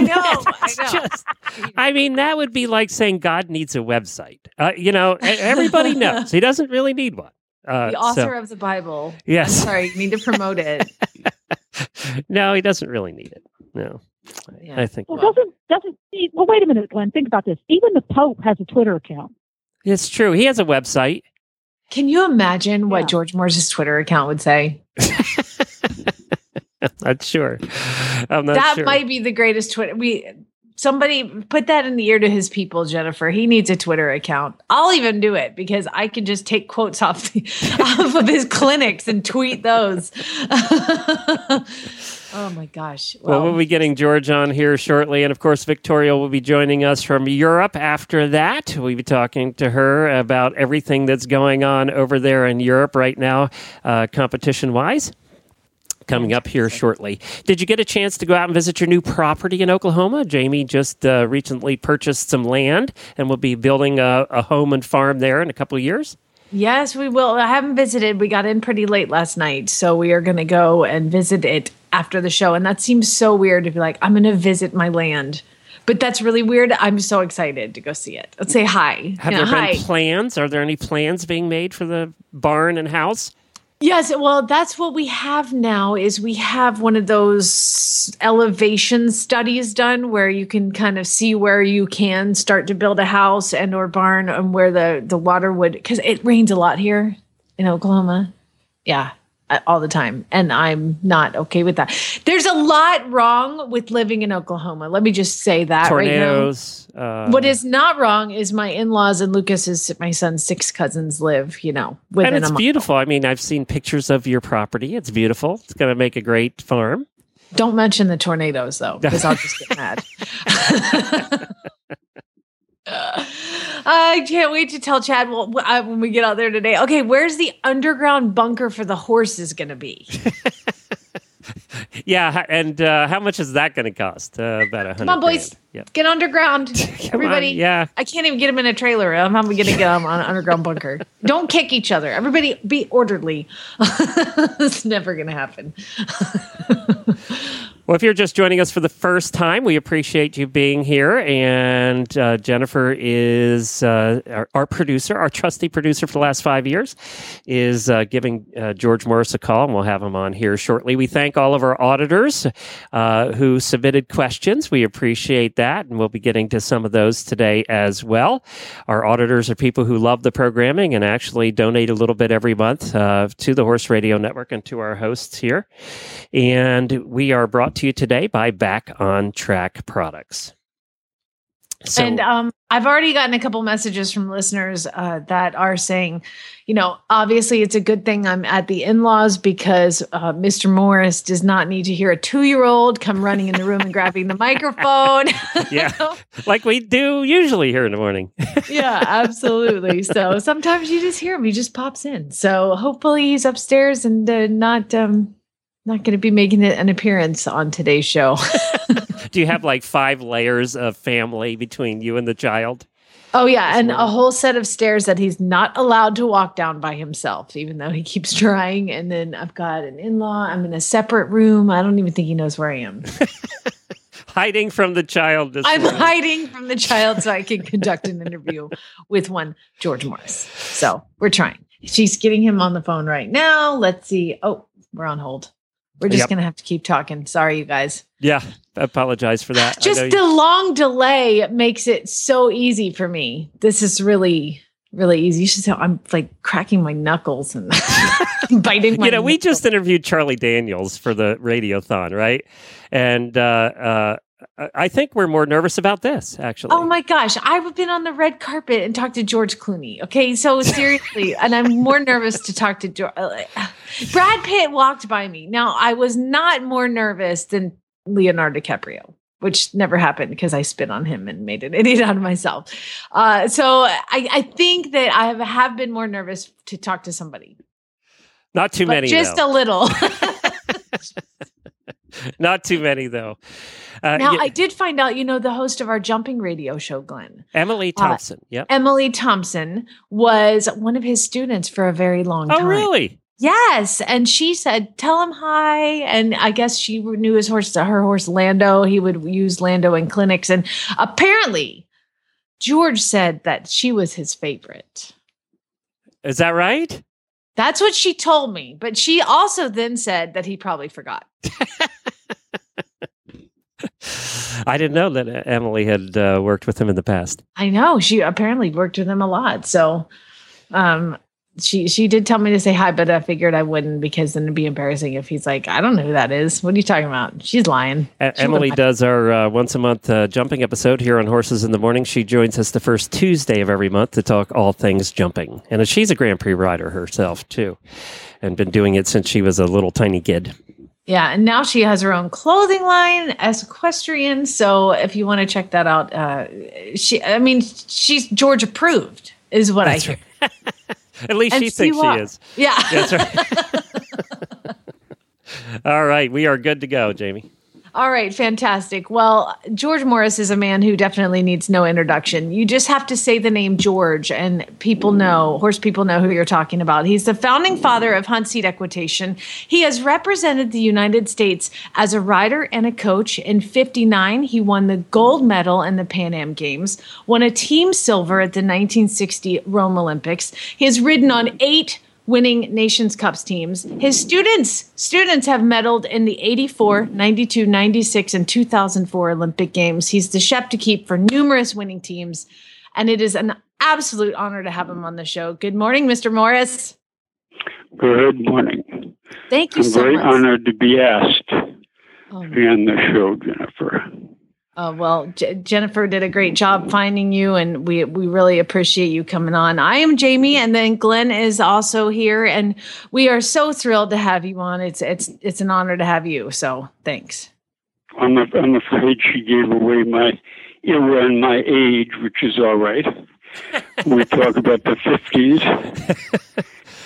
I mean, that would be like saying God needs a website. Everybody knows he doesn't really need one.
The author of the Bible.
Yes.
I'm sorry, you need to promote it.
No, he doesn't really need it. No. Yeah. I think.
Well, wait a minute, Glenn. Think about this. Even the Pope has a Twitter account.
It's true. He has a website.
Can you imagine what George Morris's Twitter account would say?
I'm not sure.
That might be the greatest Twitter. Somebody put that in the ear to his people, Jennifer. He needs a Twitter account. I'll even do it because I can just take quotes off of his clinics and tweet those. Oh my gosh.
Well, we'll be getting George on here shortly. And of course, Victoria will be joining us from Europe after that. We'll be talking to her about everything that's going on over there in Europe right now, competition-wise. Coming up here shortly. Did you get a chance to go out and visit your new property in Oklahoma? Jamie just recently purchased some land and will be building a home and farm there in a couple of years.
Yes, we will. I haven't visited. We got in pretty late last night, so we are going to go and visit it after the show. And that seems so weird to be like, I'm going to visit my land. But that's really weird. I'm so excited to go see it. Let's say hi.
Have there been plans? Are there any plans being made for the barn and house?
Yes, well, that's what we have now is we have one of those elevation studies done where you can kind of see where you can start to build a house and or barn and where the water would, because it rains a lot here in Oklahoma. Yeah, all the time. And I'm not okay with that. There's a lot wrong with living in Oklahoma. Let me just say that
Tornadoes.
right now. What is not wrong is my in-laws and my son's 6 cousins live, within
and it's
a mile. Beautiful.
I mean, I've seen pictures of your property. It's beautiful. It's going to make a great farm.
Don't mention the tornadoes, though, because I'll just get mad. I can't wait to tell Chad when we get out there today. Okay, where's the underground bunker for the horses going to be?
Yeah, and how much is that going to cost? About $100,000.
Come on, boys.
Yep.
Get underground. Everybody.
Yeah.
I can't even get them in a trailer. I'm going to get them on an underground bunker. Don't kick each other. Everybody be orderly. It's never going to happen.
Well, if you're just joining us for the first time, we appreciate you being here. And Jennifer is our producer, our trusty producer for the last 5 years, is giving George Morris a call, and we'll have him on here shortly. We thank all of our auditors who submitted questions. We appreciate that, and we'll be getting to some of those today as well. Our auditors are people who love the programming and actually donate a little bit every month to the Horse Radio Network and to our hosts here. And we are brought to you today by Back on Track Products. So,
and I've already gotten a couple messages from listeners that are saying, obviously it's a good thing I'm at the in-laws because Mr. Morris does not need to hear a 2-year-old come running in the room and grabbing the microphone.
Yeah, like we do usually here in the morning.
Yeah, absolutely. So sometimes you just hear him. He just pops in. So hopefully he's upstairs and not going to be making an appearance on today's show.
Do you have like 5 layers of family between you and the child?
Oh, yeah. And a whole set of stairs that he's not allowed to walk down by himself, even though he keeps trying. And then I've got an in-law. I'm in a separate room. I don't even think he knows where I am.
Hiding from the child.
I'm hiding from the child so I can conduct an interview with one George Morris. So we're trying. She's getting him on the phone right now. Let's see. Oh, we're on hold. We're just going to have to keep talking. Sorry, you guys.
Yeah, I apologize for that.
Just the long delay makes it so easy for me. This is really, really easy. You should say I'm like cracking my knuckles and biting my
we just interviewed Charlie Daniels for the Radiothon, right? And I think we're more nervous about this, actually.
Oh my gosh. I've been on the red carpet and talked to George Clooney. Okay. So seriously, and I'm more nervous to talk to George. Brad Pitt walked by me. Now, I was not more nervous than Leonardo DiCaprio, which never happened because I spit on him and made an idiot out of myself. So I think that I have been more nervous to talk to somebody.
Not too many,
just
though.
A little.
Not too many, though.
Now, I did find out, the host of our jumping radio show, Glenn.
Emily Thompson. Yep.
Emily Thompson was one of his students for a very long time.
Oh, really?
Yes. And she said, tell him hi. And I guess she knew her horse Lando. He would use Lando in clinics. And apparently, George said that she was his favorite.
Is that right?
That's what she told me. But she also then said that he probably forgot.
I didn't know that Emily had worked with him in the past.
I know. She apparently worked with him a lot. So she did tell me to say hi, but I figured I wouldn't because then it'd be embarrassing if he's like, I don't know who that is. What are you talking about? She's lying.
Emily does our once a month jumping episode here on Horses in the Morning. She joins us the first Tuesday of every month to talk all things jumping. And she's a Grand Prix rider herself, too, and been doing it since she was a little tiny kid.
Yeah, and now she has her own clothing line as Equestrian. So if you want to check that out, she's George approved, is what That's I hear.
Right. At least she thinks she is.
Yeah.
That's right. All right, we are good to go, Jamie.
All right, fantastic. Well, George Morris is a man who definitely needs no introduction. You just have to say the name George and horse people know who you're talking about. He's the founding father of hunt seat equitation. He has represented the United States as a rider and a coach. In 1959, he won the gold medal in the Pan Am Games, won a team silver at the 1960 Rome Olympics. He has ridden on 8 winning Nations Cups teams. His students have medaled in the 84, 92, 96, and 2004 Olympic Games. He's the chef to keep for numerous winning teams, and it is an absolute honor to have him on the show. Good morning, Mr. Morris.
Good morning.
Thank you so much.
I'm very honored to be asked to be on the show, Jennifer.
Well, Jennifer did a great job finding you, and we really appreciate you coming on. I am Jamie, and then Glenn is also here, and we are so thrilled to have you on. It's an honor to have you. So thanks.
I'm afraid she gave away my era and my age, which is all right. We talk about the 50s.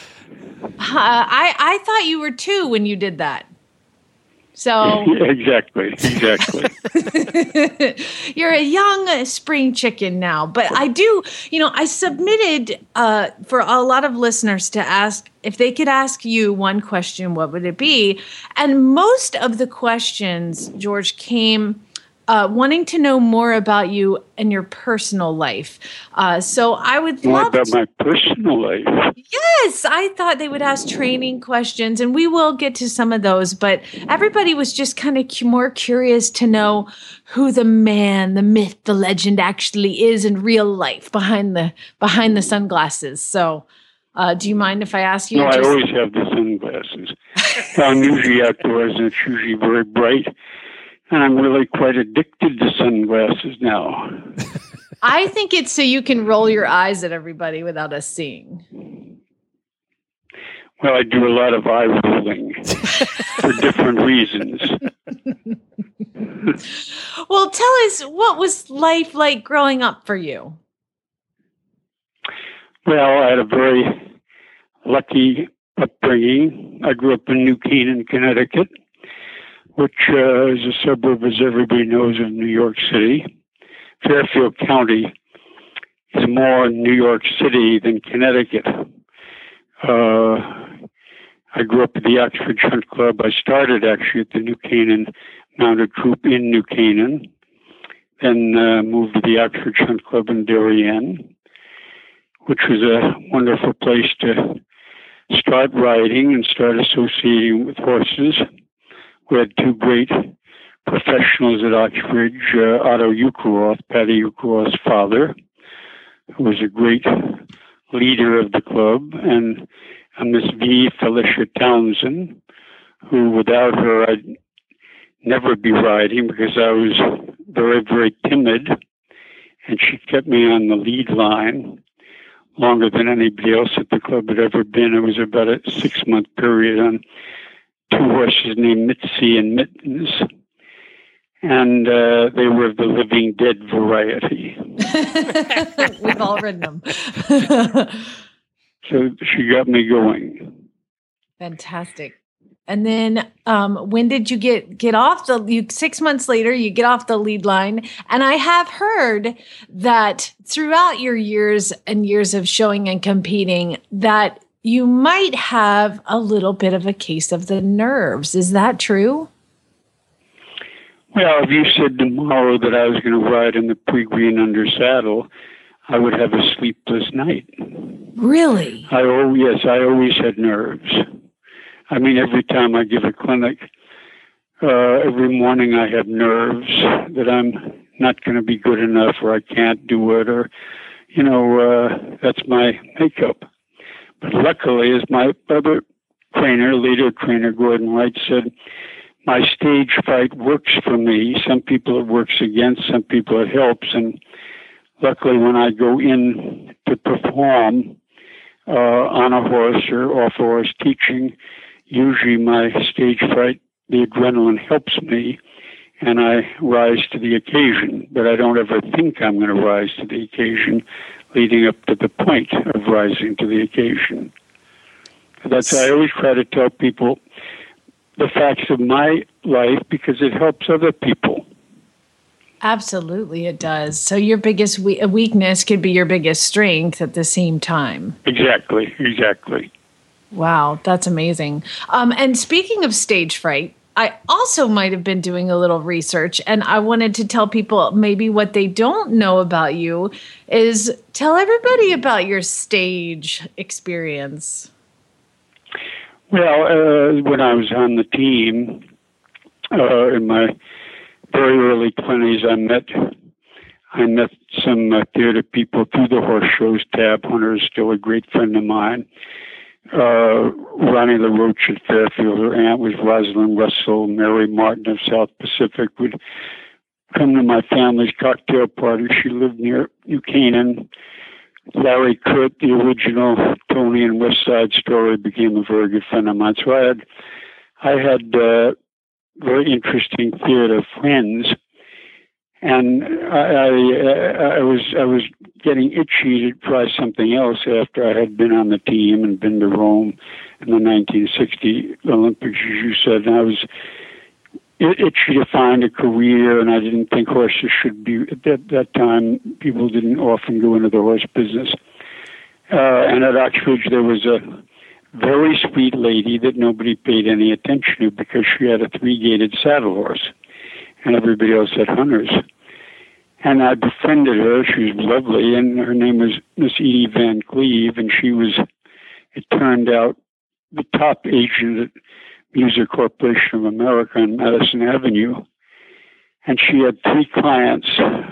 I thought you were 2 when you did that. So
exactly.
You're a young spring chicken now, but I do, I submitted for a lot of listeners to ask if they could ask you one question, what would it be? And most of the questions, George, came wanting to know more about you and your personal life. So I would love
about my personal life.
Yes, I thought they would ask training questions, and we will get to some of those. But everybody was just kind of more curious to know who the man, the myth, the legend actually is in real life behind the sunglasses. So, do you mind if I ask you?
No, I always have the sunglasses. I'm usually outdoors, and it's usually very bright. And I'm really quite addicted to sunglasses now.
I think it's so you can roll your eyes at everybody without us seeing.
Well, I do a lot of eye rolling for different reasons.
Well, tell us, what was life like growing up for you?
Well, I had a very lucky upbringing. I grew up in New Canaan, Connecticut, which is a suburb, as everybody knows, of New York City. Fairfield County is more New York City than Connecticut. I grew up at the Oxford Hunt Club. I started actually at the New Canaan Mounted Troop in New Canaan, then moved to the Oxford Hunt Club in Darien, which was a wonderful place to start riding and start associating with horses. We had two great professionals at Oxbridge, Otto Ukroth, Patty Ukroth's father, who was a great leader of the club, and Miss V. Felicia Townsend, who without her I'd never be riding because I was very, very timid, and she kept me on the lead line longer than anybody else at the club had ever been. It was about a 6-month period on two horses named Mitzi and Mittens, and they were of the living dead variety.
We've all ridden them.
So she got me going.
Fantastic. And then when did you get off 6 months later, you get off the lead line. And I have heard that throughout your years and years of showing and competing that you might have a little bit of a case of the nerves. Is that true?
Well, if you said tomorrow that I was going to ride in the Pre-Green under saddle, I would have a sleepless night.
Really?
Yes, I always had nerves. I mean, every time I give a clinic, every morning I have nerves that I'm not going to be good enough or I can't do it or, that's my makeup. But luckily, as my other leader trainer, Gordon Wright, said, my stage fright works for me. Some people it works against, some people it helps. And luckily, when I go in to perform on a horse or off a horse teaching, usually my stage fright, the adrenaline helps me, and I rise to the occasion. But I don't ever think I'm going to rise to the occasion leading up to the point of rising to the occasion. I always try to tell people the facts of my life because it helps other people.
Absolutely, it does. So your biggest weakness could be your biggest strength at the same time.
Exactly.
Wow, that's amazing. And speaking of stage fright, I also might have been doing a little research, and I wanted to tell people maybe what they don't know about you is tell everybody about your stage experience.
Well, when I was on the team in my very early 20s, I met some theater people through the horse shows. Tab Hunter is still a great friend of mine. Ronnie LaRoche at Fairfield. Her aunt was Rosalind Russell. Mary Martin of South Pacific would come to my family's cocktail party. She lived near New Canaan. Larry Kurt, the original Tony and West Side Story, became a very good friend of mine. So I had very interesting theater friends, and I was getting itchy to try something else after I had been on the team and been to Rome in the 1960 Olympics, as you said. And I was itchy to find a career, and I didn't think horses should be, at that time, people didn't often go into the horse business. And at Oxbridge, there was a very sweet lady that nobody paid any attention to because she had a 3-gated saddle horse, and everybody else had hunters. And I befriended her. She was lovely, and her name was Miss Edie Van Cleve, and she was, it turned out, the top agent at Music Corporation of America on Madison Avenue. And she had 3 clients,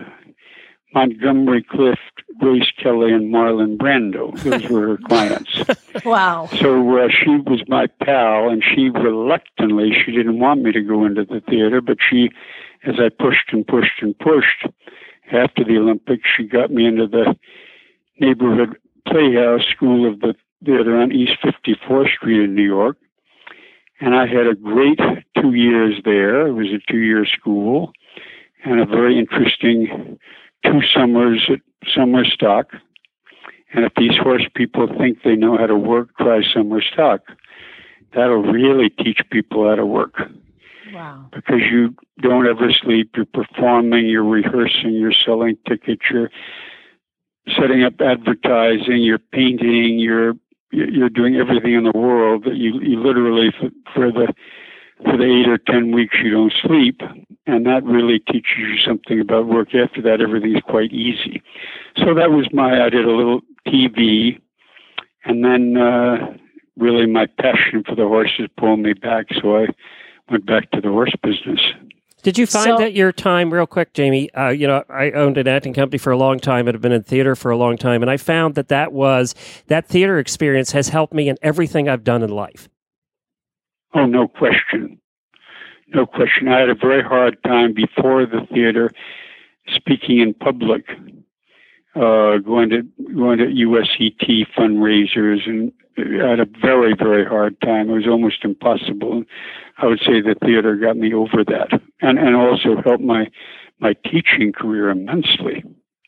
Montgomery Clift, Grace Kelly, and Marlon Brando. Those were her clients.
Wow.
So she was my pal, and she reluctantly, she didn't want me to go into the theater, but she, as I pushed and pushed and pushed, after the Olympics, she got me into the neighborhood Playhouse School of the Theater on East 54th Street in New York. And I had a great 2 years there. It was a 2-year school and a very interesting 2 summers at summer stock. And if these horse people think they know how to work, try summer stock. That'll really teach people how to work.
Wow.
Because you don't ever sleep, you're performing, you're rehearsing, you're selling tickets, you're setting up advertising, you're painting, you're doing everything in the world that you literally for the 8 or 10 weeks you don't sleep, and that really teaches you something about work. After that, everything's quite easy. So that was I did a little TV, and then really my passion for the horses pulled me back, so I went back to the horse business.
Did you find that your time, real quick, Jamie, I owned an acting company for a long time and have been in theater for a long time, and I found that theater experience has helped me in everything I've done in life.
Oh, no question. No question. I had a very hard time before the theater speaking in public, going to USET fundraisers, and I had a very, very hard time. It was almost impossible. I would say the theater got me over that, and also helped my teaching career immensely.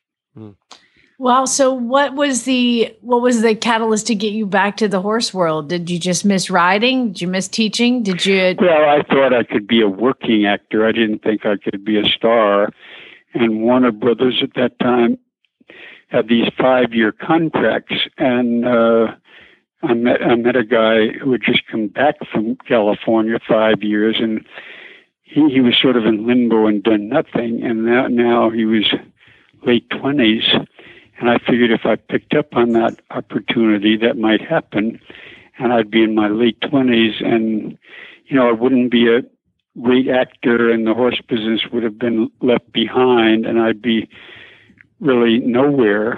Wow. So what was the catalyst to get you back to the horse world? Did you just miss riding? Did you miss teaching?
Well, I thought I could be a working actor. I didn't think I could be a star. And Warner Brothers at that time had these 5-year contracts, and I met a guy who had just come back from California 5 years, and he was sort of in limbo and done nothing. And now he was late 20s. And I figured if I picked up on that opportunity, that might happen. And I'd be in my late 20s, and, I wouldn't be a great actor, and the horse business would have been left behind, and I'd be really nowhere.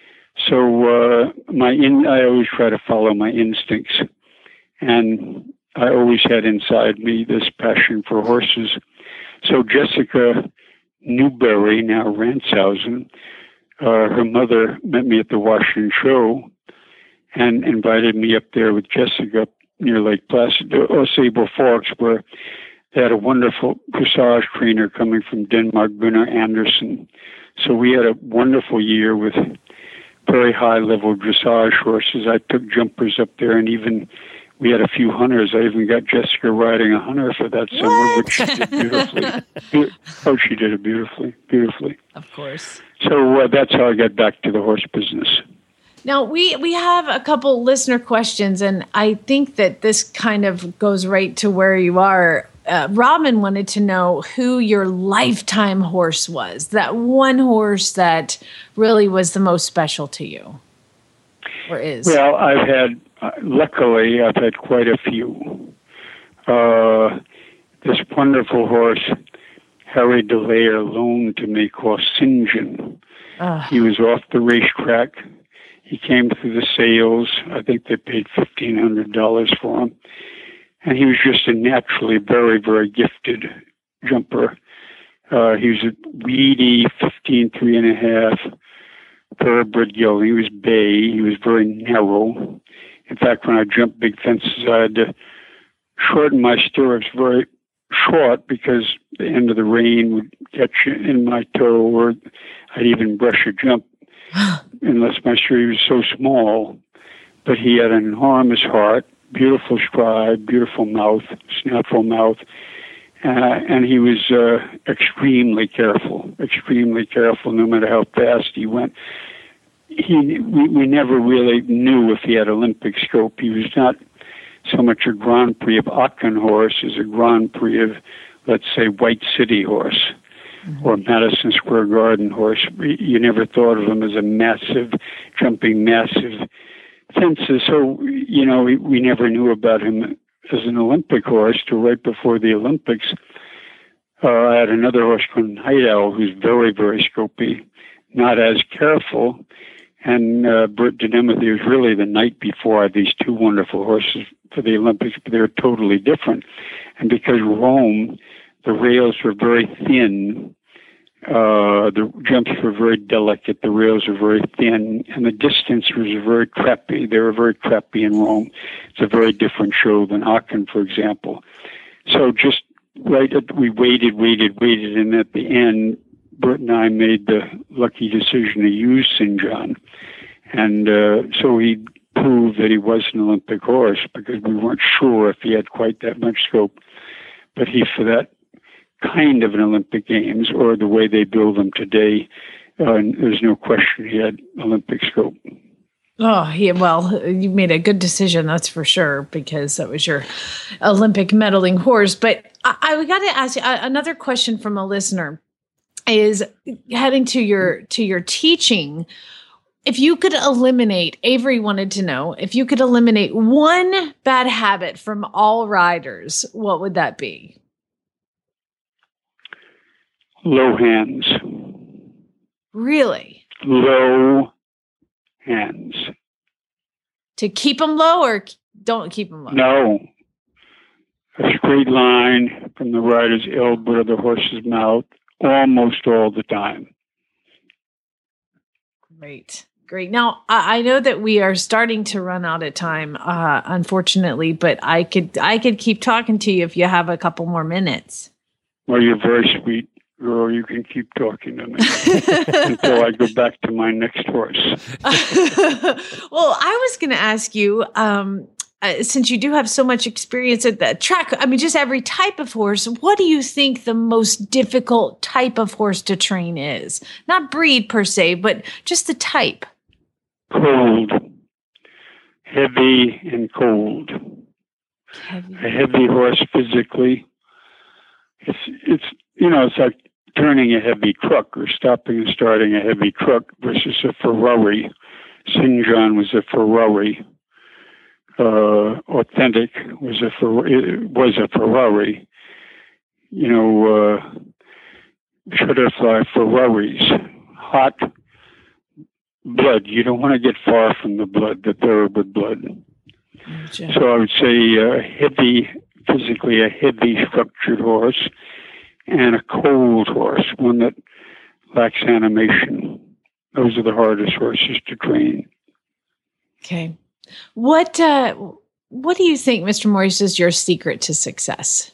So I always try to follow my instincts. And I always had inside me this passion for horses. So Jessica Newberry, now Ranshausen, her mother met me at the Washington Show and invited me up there with Jessica near Lake Placid, or Sable Forks, where they had a wonderful dressage trainer coming from Denmark, Gunnar Andersen. So we had a wonderful year with very high-level dressage horses. I took jumpers up there, and even we had a few hunters. I even got Jessica riding a hunter for that summer, which she did beautifully. She did it beautifully.
Of course.
So that's how I got back to the horse business.
Now, we have a couple listener questions, and I think that this kind of goes right to where you are. Robin wanted to know who your lifetime horse was, that one horse that really was the most special to you, or is.
Well, luckily, I've had quite a few. This wonderful horse, Harry DeLayer, loaned to me, called St. John. He was off the racetrack. He came through the sales. I think they paid $1,500 for him. And he was just a naturally very, very gifted jumper. He was a weedy 15 3.5 thoroughbred gelding. He was bay. He was very narrow. In fact, when I jumped big fences, I had to shorten my stirrups very short because the end of the rein would catch in my toe, or I'd even brush a jump unless my stirrup was so small. But he had an enormous heart, beautiful stride, beautiful mouth, snappable mouth, and he was extremely careful no matter how fast he went. we never really knew if he had Olympic scope. He was not so much a Grand Prix of Aachen horse as a Grand Prix of, let's say, White City horse or Madison Square Garden horse. You never thought of him as a massive, jumping massive fences. So, we never knew about him as an Olympic horse till right before the Olympics. I had another horse called Night Owl who's very, very scopy, not as careful. And Bert Denemeth was really the night before. I had these two wonderful horses for the Olympics, but they were totally different. And because Rome, the rails were very thin, the jumps were very delicate, the rails were very thin, and the distance was very crappy. They were very crappy in Rome. It's a very different show than Aachen, for example. So just we waited, and at the end, Bert and I made the lucky decision to use St. John. And so he proved that he was an Olympic horse because we weren't sure if he had quite that much scope. But for that kind of an Olympic Games, or the way they build them today, there's no question he had Olympic scope.
Oh, yeah. Well, you made a good decision, that's for sure, because that was your Olympic medaling horse. But I got to ask you another question from a listener. Is heading to your teaching. If you could eliminate, Avery wanted to know, if you could eliminate one bad habit from all riders, what would that be?
Low hands.
Really?
Low hands.
To keep them low or don't keep them low?
No. A straight line from the rider's elbow to the horse's mouth almost all the time.
Great. Now, I know that we are starting to run out of time, unfortunately, but I could keep talking to you if you have a couple more minutes.
Well, you're very sweet, girl. You can keep talking to me until I go back to my next horse.
Well, I was going to ask you, since you do have so much experience at the track, I mean, just every type of horse, what do you think the most difficult type of horse to train is? Not breed per se, but just the type.
Cold. Heavy and cold. A heavy horse physically. It's like turning a heavy truck or stopping and starting a heavy truck versus a Ferrari. St. John was a Ferrari. Authentic was a Ferrari. Shutterfly Ferraris. Hot blood. You don't want to get far from the blood, the thoroughbred blood. Gotcha. So I would say physically a heavy structured horse and a cold horse, one that lacks animation. Those are the hardest horses to train.
Okay. What do you think, Mr. Maurice, is your secret to success?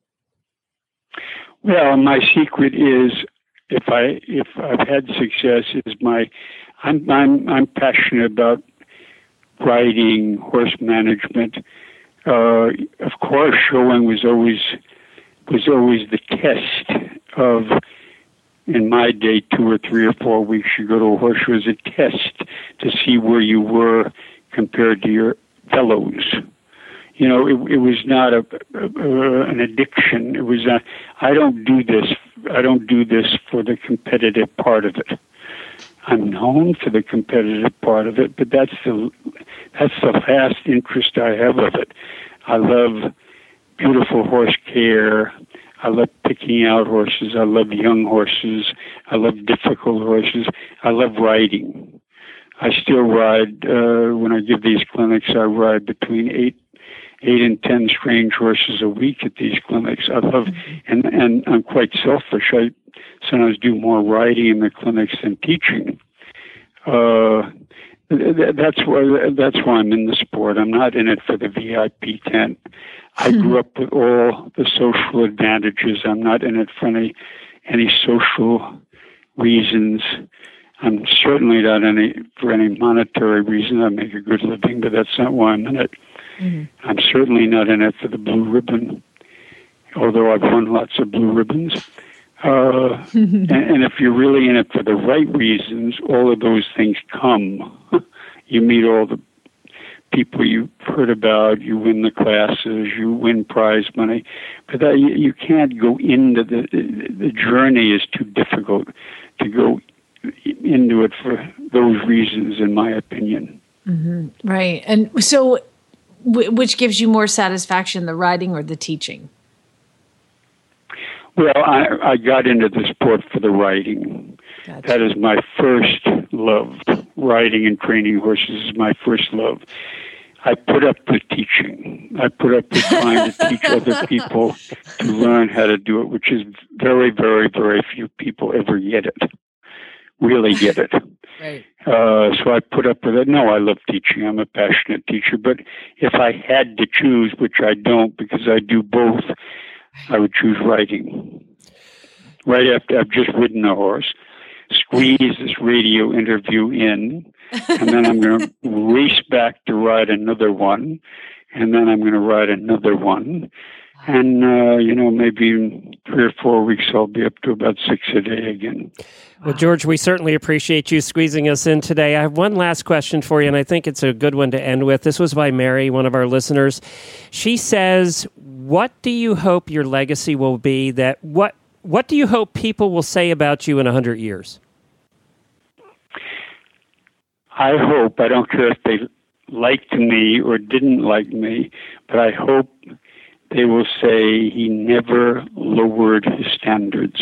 Well, my secret is if I've had success is I'm passionate about riding, horse management. Of course, showing was always the test of. In my day, 2 or 3 or 4 weeks, you go to a horse show as a test to see where you were compared to your fellows. It was not an addiction. It was I don't do this for the competitive part of it. I'm known for the competitive part of it, but that's the last interest I have of it. I love beautiful horse care. I love picking out horses. I love young horses. I love difficult horses. I love riding. I still ride, when I give these clinics, I ride between 8 and 10 strange horses a week at these clinics. I love, and I'm quite selfish. I sometimes do more riding in the clinics than teaching. That's why I'm in the sport. I'm not in it for the VIP tent. I grew up with all the social advantages. I'm not in it for any social reasons. I'm certainly not for any monetary reason. I make a good living, but that's not why I'm in it. Mm-hmm. I'm certainly not in it for the blue ribbon, although I've won lots of blue ribbons. And if you're really in it for the right reasons, all of those things come. You meet all the people you've heard about, you win the classes, you win prize money. But that, you can't go into the journey is too difficult to go into it for those reasons, in my opinion.
Mm-hmm. Right. And so which gives you more satisfaction, the writing or the teaching?
Well, I got into the sport for the riding. Gotcha. That is my first love. Riding and training horses is my first love. I put up the teaching. I put up the time to teach other people to learn how to do it, which is very, very, very few people ever get it, really get it.
Right.
So I put up with it. No, I love teaching. I'm a passionate teacher. But if I had to choose, which I don't because I do both, I would choose riding. Right after I've just ridden a horse, squeeze this radio interview in, and then I'm going to race back to ride another one, and then I'm going to ride another one. And, maybe in 3 or 4 weeks, I'll be up to about 6 a day again.
Well, George, we certainly appreciate you squeezing us in today. I have one last question for you, and I think it's a good one to end with. This was by Mary, one of our listeners. She says, what do you hope your legacy will be? What do you hope people will say about you in 100 years?
I hope, I don't care if they liked me or didn't like me, but I hope they will say he never lowered his standards.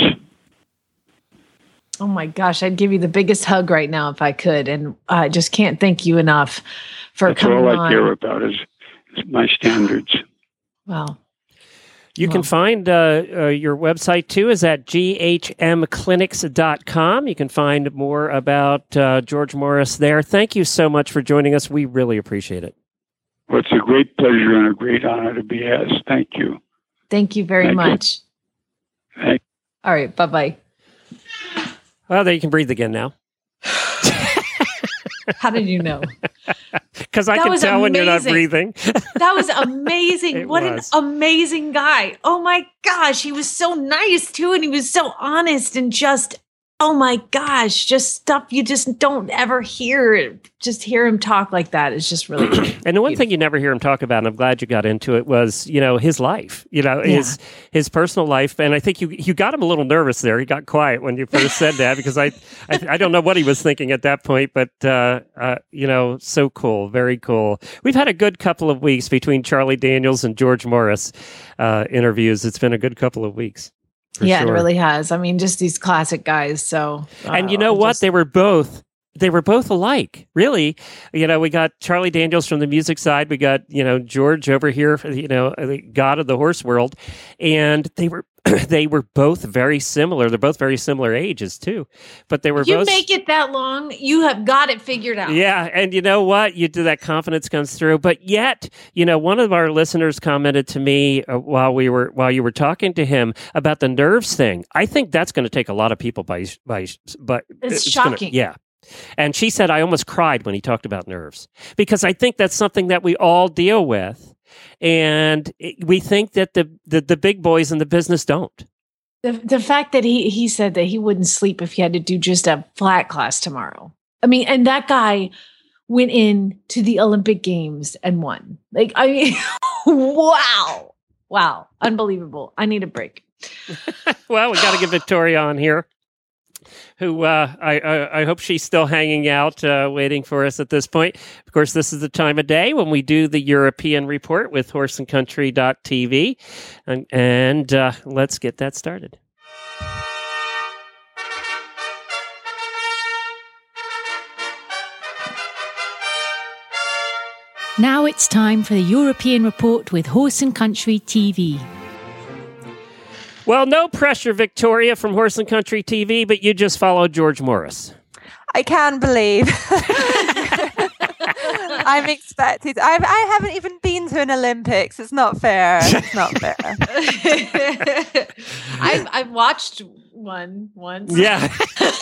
Oh my gosh, I'd give you the biggest hug right now if I could, and I just can't thank you enough for coming on.
That's all I care about is my standards.
Wow.
You can find your website, too, is at ghmclinics.com. You can find more about George Morris there. Thank you so much for joining us. We really appreciate it.
Well, it's a great pleasure and a great honor to be asked. Thank you.
Thank you very much.
Thank you.
All right, bye-bye.
Well, there you can breathe again now.
How did you know?
Because I can tell when you're not breathing.
That was amazing. What an amazing guy. Oh my gosh. He was so nice too. And he was so honest and just, oh my gosh, just stuff you just don't ever hear. Just hear him talk like that. It's just really
And the one thing you never hear him talk about, and I'm glad you got into it, was, his life, his personal life. And I think you got him a little nervous there. He got quiet when you first said that because I don't know what he was thinking at that point, but, so cool. Very cool. We've had a good couple of weeks between Charlie Daniels and George Morris interviews. It's been a good couple of weeks.
Yeah, sure. It really has. I mean, just these classic guys. So,
and you know what? They were both alike, really. We got Charlie Daniels from the music side. We got, George over here, the god of the horse world. And they were both very similar. They're both very similar ages, too. But they were
you
both...
make it that long, you have got it figured out.
Yeah, and you know what? You do that confidence comes through. But yet, one of our listeners commented to me while you were talking to him about the nerves thing. I think that's going to take a lot of people by
it's shocking.
Yeah. And she said, I almost cried when he talked about nerves because I think that's something that we all deal with. And we think that the big boys in the business don't.
The fact that he said that he wouldn't sleep if he had to do just a flat class tomorrow. I mean, and that guy went in to the Olympic Games and won. Wow. Unbelievable. I need a break.
Well, we got to get Victoria on here, who I hope she's still hanging out, waiting for us at this point. Of course, this is the time of day when we do the European Report with horseandcountry.tv. And let's get that started.
Now it's time for the European Report with Horse and Country TV.
Well, no pressure, Victoria, from Horse and Country TV, but you just followed George Morris.
I can't believe. I'm expected. I haven't even been to an Olympics. It's not fair. It's not fair.
I've watched one once.
Yeah.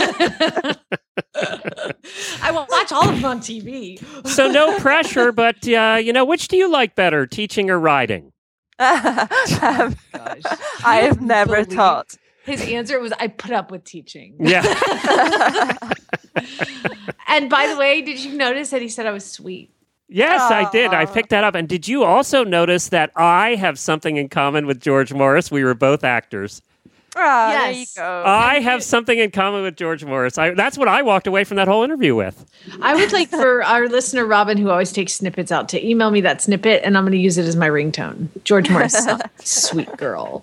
I won't watch all of them on TV.
So no pressure, but, which do you like better, teaching or riding?
I have never taught.
his answer was, I put up with teaching.
Yeah.
And by the way, did you notice that he said I was sweet?
Yes, I did. I picked that up. And did you also notice that I have something in common with George Morris? We were both actors.
Oh, yes. There you go.
I have something in common with George Morris. That's what I walked away from that whole interview with.
I would like for our listener, Robin, who always takes snippets out, to email me that snippet, and I'm going to use it as my ringtone. George Morris, sweet girl.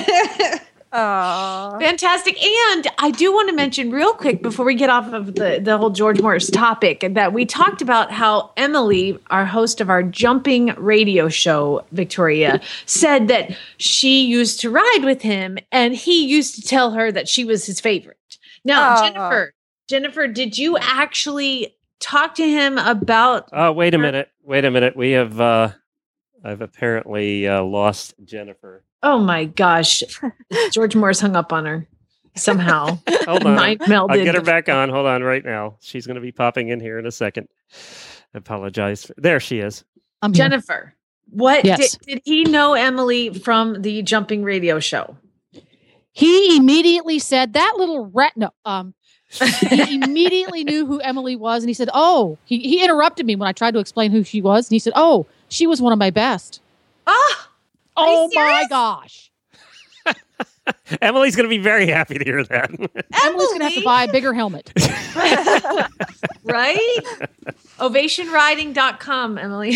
Aww.
Fantastic. And I do want to mention real quick before we get off of the whole George Morris topic that we talked about how Emily, our host of our jumping radio show, Victoria, said that she used to ride with him and he used to tell her that she was his favorite. Now, Jennifer, did you actually talk to him about...
Oh, wait a minute. We have... I've apparently lost Jennifer.
Oh my gosh. George Morris hung up on her somehow.
Hold on.
Mind melded.
I'll get her back on. Hold on right now. She's going to be popping in here in a second. I apologize. There she is.
Jennifer, what
Yes.
did he know Emily from the jumping radio show?
He immediately said that little rat. No, he immediately knew who Emily was, and he said, "Oh." He interrupted me when I tried to explain who she was, and he said, "Oh, she was one of my best." Oh my gosh!
Emily's going to be very happy to hear that.
Emily's going to have to buy a bigger helmet.
Right? Ovationriding.com, Emily.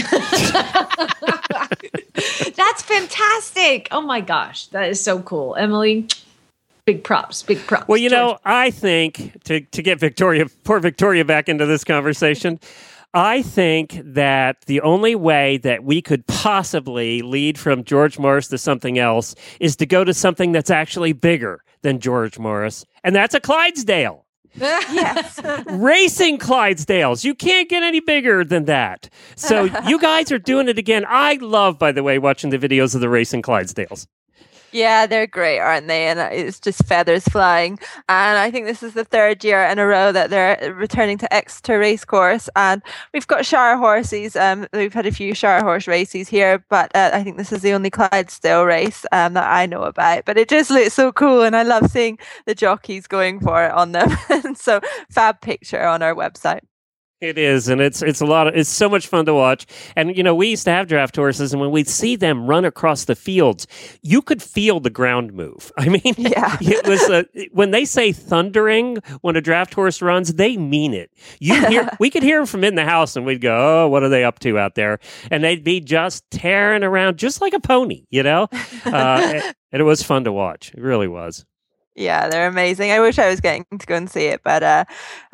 That's fantastic. Oh my gosh. That is so cool. Emily, big props.
Well, you know, I think to get poor Victoria back into this conversation, I think that the only way that we could possibly lead from George Morris to something else is to go to something that's actually bigger than George Morris, and that's a Clydesdale.
Yes.
Racing Clydesdales. You can't get any bigger than that. So you guys are doing it again. I love, by the way, watching the videos of the racing Clydesdales.
Yeah, they're great, aren't they? And it's just feathers flying. And I think this is the third year in a row that they're returning to Exeter Racecourse. And we've got Shire horses. We've had a few Shire horse races here, but I think this is the only Clydesdale race that I know about. But it just looks so cool, and I love seeing the jockeys going for it on them. So fab picture on our website.
It is, and it's so much fun to watch. And, you know, we used to have draft horses, and when we'd see them run across the fields, you could feel the ground move. I mean, it was when they say thundering when a draft horse runs, they mean it. We could hear them from in the house, and we'd go, oh, what are they up to out there? And they'd be just tearing around just like a pony, you know? And it was fun to watch. It really was.
Yeah, they're amazing. I wish I was getting to go and see it, but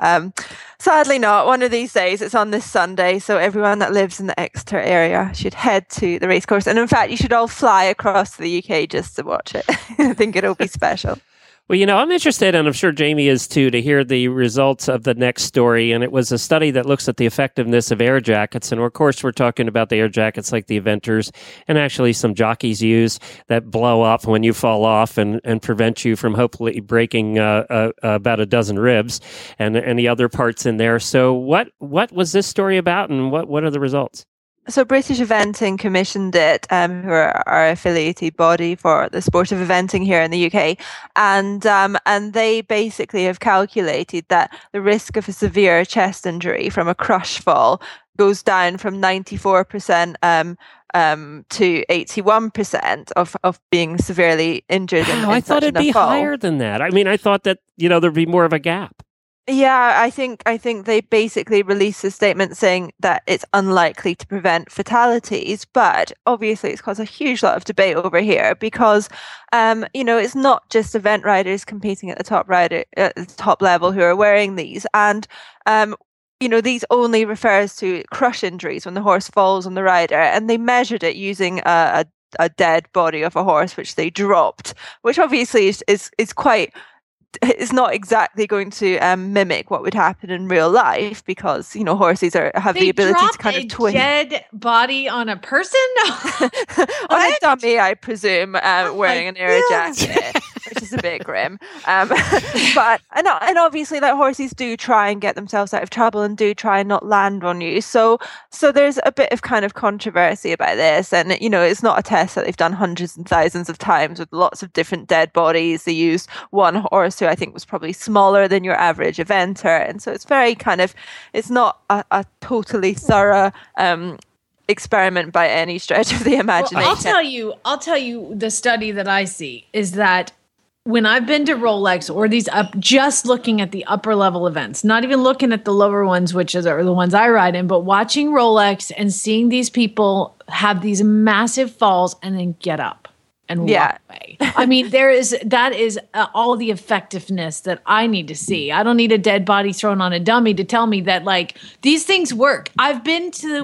sadly not. One of these days, it's on this Sunday, so everyone that lives in the Exeter area should head to the racecourse. And in fact, you should all fly across to the UK just to watch it. I think it'll be special.
Well, you know, I'm interested, and I'm sure Jamie is too, to hear the results of the next story. And it was a study that looks at the effectiveness of air jackets. And of course, we're talking about the air jackets like the Eventers and actually some jockeys use that blow up when you fall off and prevent you from hopefully breaking about a dozen ribs and any other parts in there. So what was this story about, and what are the results?
So British Eventing commissioned it, who are our affiliated body for the sport of eventing here in the UK, and they basically have calculated that the risk of a severe chest injury from a crush fall goes down from 94% to 81% of being severely injured.
Wow, I thought it'd be higher than that. I mean, I thought that, you know, there'd be more of a gap.
Yeah, I think they basically released a statement saying that it's unlikely to prevent fatalities, but obviously it's caused a huge lot of debate over here because, you know, it's not just event riders competing at the top level who are wearing these, and you know, these only refers to crush injuries when the horse falls on the rider, and they measured it using a dead body of a horse which they dropped, which obviously is quite. It's not exactly going to mimic what would happen in real life because, you know, horses have the ability to kind of twist.
Dead body on a person?
On a dummy, I presume, wearing an air jacket. which is a bit grim. But obviously, like, horses do try and get themselves out of trouble and do try and not land on you. So there's a bit of kind of controversy about this, and it's not a test that they've done hundreds and thousands of times with lots of different dead bodies. They used one horse who I think was probably smaller than your average eventer, and so it's very kind of, it's not a totally thorough experiment by any stretch of the imagination.
Well, I'll tell you the study that I see is that when I've been to Rolex or these just looking at the upper level events, not even looking at the lower ones, which are the ones I ride in, but watching Rolex and seeing these people have these massive falls and then get up and walk away. I mean, that is all the effectiveness that I need to see. I don't need a dead body thrown on a dummy to tell me that, like, these things work. I've been to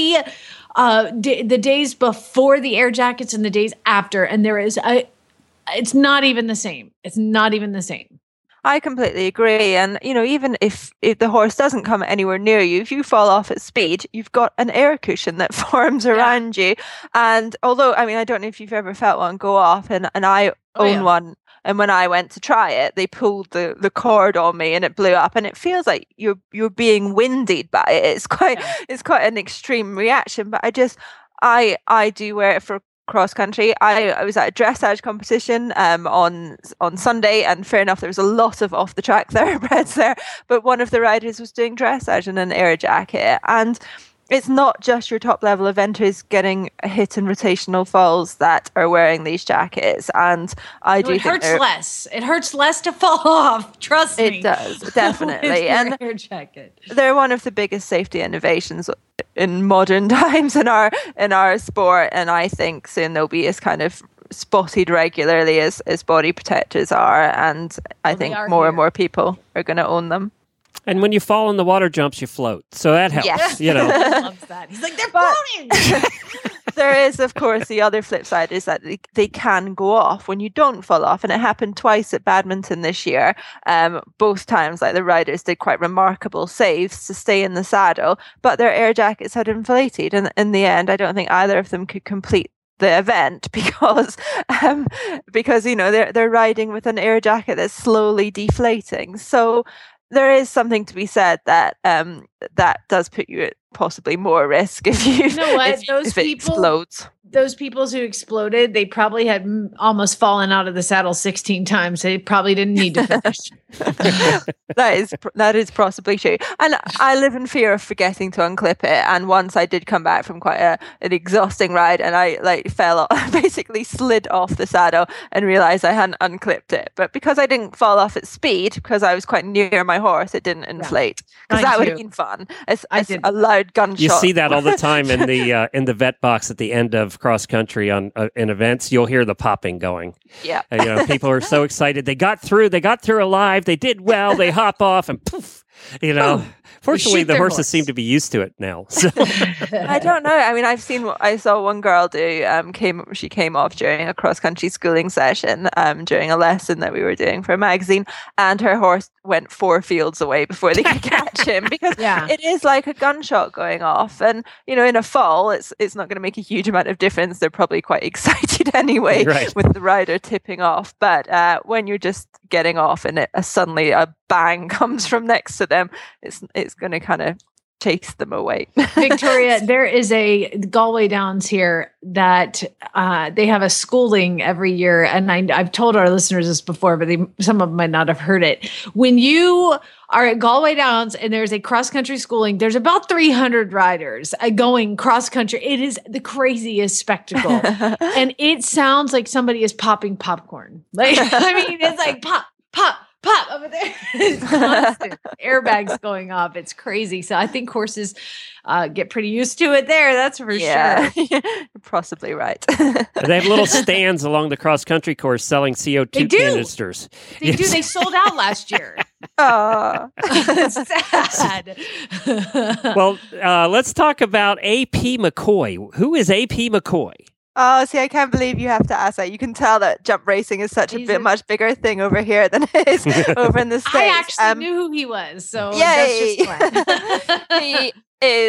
the days before the air jackets and the days after, and it's not even the same. It's not even the same.
I completely agree. And, even if the horse doesn't come anywhere near you, if you fall off at speed, you've got an air cushion that forms around you. And although, I mean, I don't know if you've ever felt one go off, and I own one. And when I went to try it, they pulled the cord on me and it blew up. And it feels like you're being winded by it. It's quite an extreme reaction. But I do wear it for cross country. I was at a dressage competition on Sunday, and fair enough, there was a lot of off the track thoroughbreds there, but one of the riders was doing dressage in an air jacket, and it's not just your top level eventers getting hit in rotational falls that are wearing these jackets. And it hurts
less. It hurts less to fall off. Trust me.
It does, definitely. And
air jacket.
They're one of the biggest safety innovations in modern times in our sport. And I think soon they'll be as kind of spotted regularly as body protectors are. And I think more and more people are going to own them.
And when you fall in the water jumps, you float. So that helps,
Yes.
He loves that. He's like, they're floating.
There is, of course, the other flip side is that they can go off when you don't fall off. And it happened twice at badminton this year. Both times, like, the riders did quite remarkable saves to stay in the saddle, but their air jackets had inflated. And in the end, I don't think either of them could complete the event because they're riding with an air jacket that's slowly deflating. So there is something to be said that that does put you at possibly more risk if it explodes.
Those people who exploded, they probably had almost fallen out of the saddle 16 times. They probably didn't need to finish.
That is possibly true. And I live in fear of forgetting to unclip it. And once I did come back from quite an exhausting ride, and I fell off, basically slid off the saddle and realized I hadn't unclipped it. But because I didn't fall off at speed, because I was quite near my horse, it didn't inflate. Because that would have been fun. It's a loud gunshot.
You see that all the time in the vet box at the end of cross country in events. You'll hear the popping going.
Yeah.
People are so excited. They got through alive. They did well. They hop off and poof. Fortunately, the horses seem to be used to it now. So.
I don't know. I mean, I saw one girl she came off during a cross-country schooling session during a lesson that we were doing for a magazine, and her horse went 4 fields away before they could catch him because it is like a gunshot going off. And, in a fall, it's not going to make a huge amount of difference. They're probably quite excited anyway with the rider tipping off. But when you're just getting off and suddenly a bang comes from next to them, it's going to kind of chase them away.
Victoria, there is a Galway Downs here that they have a schooling every year. And I've told our listeners this before, but some of them might not have heard it. When you are at Galway Downs and there's a cross-country schooling, there's about 300 riders going cross-country. It is the craziest spectacle. And it sounds like somebody is popping popcorn. It's like pop, pop, pop over there. It's constant. Airbags going off. It's crazy. So I think horses get pretty used to it there. That's for sure.
You're possibly right.
They have little stands along the cross-country course selling CO2 canisters.
They do. They sold out last year.
Oh,
it's sad.
Well, let's talk about A.P. McCoy. Who is A.P. McCoy?
Oh, see, I can't believe you have to ask that. You can tell that jump racing is such a much bigger thing over here than it is over in the States.
I actually knew who he was, so
yay!
that's just fun.
He is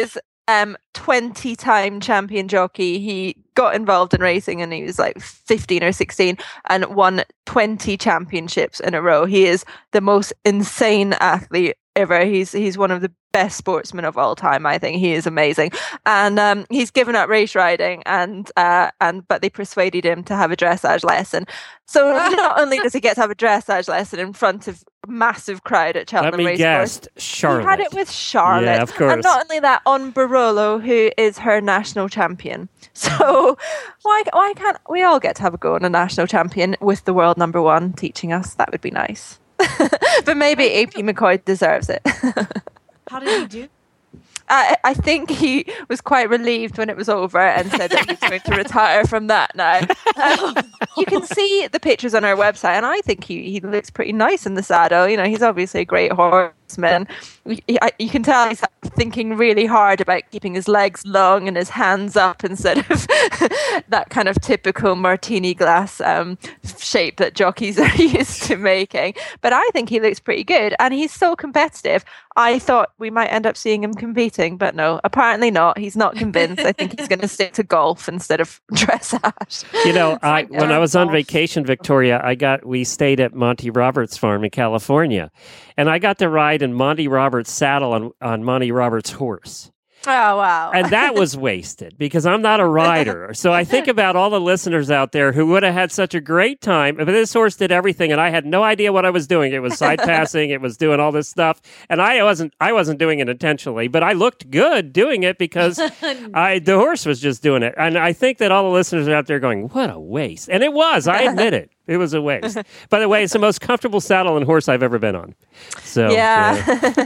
20-time champion jockey. He got involved in racing and he was like 15 or 16 and won 20 championships in a row. He is the most insane athlete ever. He's one of the best sportsmen of all time. I think he is amazing, and he's given up race riding, but they persuaded him to have a dressage lesson. So not only does he get to have a dressage lesson in front of a massive crowd at Cheltenham Racecourse,
Charlotte.
He had it with Charlotte,
yeah, of course.
And not only that, on Barolo, who is her national champion. So why can't we all get to have a go on a national champion with the world number one teaching us? That would be nice. But maybe AP McCoy deserves it.
How did he do?
I think he was quite relieved when it was over and said that he's going to retire from that now. You can see the pictures on our website, and I think he looks pretty nice in the saddle. You know, he's obviously a great horseman. You can tell he's thinking really hard about keeping his legs long and his hands up instead of that kind of typical martini glass shape that jockeys are used to making. But I think he looks pretty good, and he's so competitive. I thought we might end up seeing him competing, but no, apparently not. He's not convinced. I think he's going to stick to golf instead of dressage.
You know, when I was on vacation, Victoria, we stayed at Monty Roberts' farm in California, and I got to ride in Monty Roberts' saddle on Monty Roberts' horse.
Oh, wow.
And that was wasted because I'm not a rider. So I think about all the listeners out there who would have had such a great time. But this horse did everything, and I had no idea what I was doing. It was side passing. It was doing all this stuff. And I wasn't doing it intentionally, but I looked good doing it because the horse was just doing it. And I think that all the listeners are out there going, what a waste. And it was. I admit it. It was a waste. By the way, it's the most comfortable saddle and horse I've ever been on. So
yeah.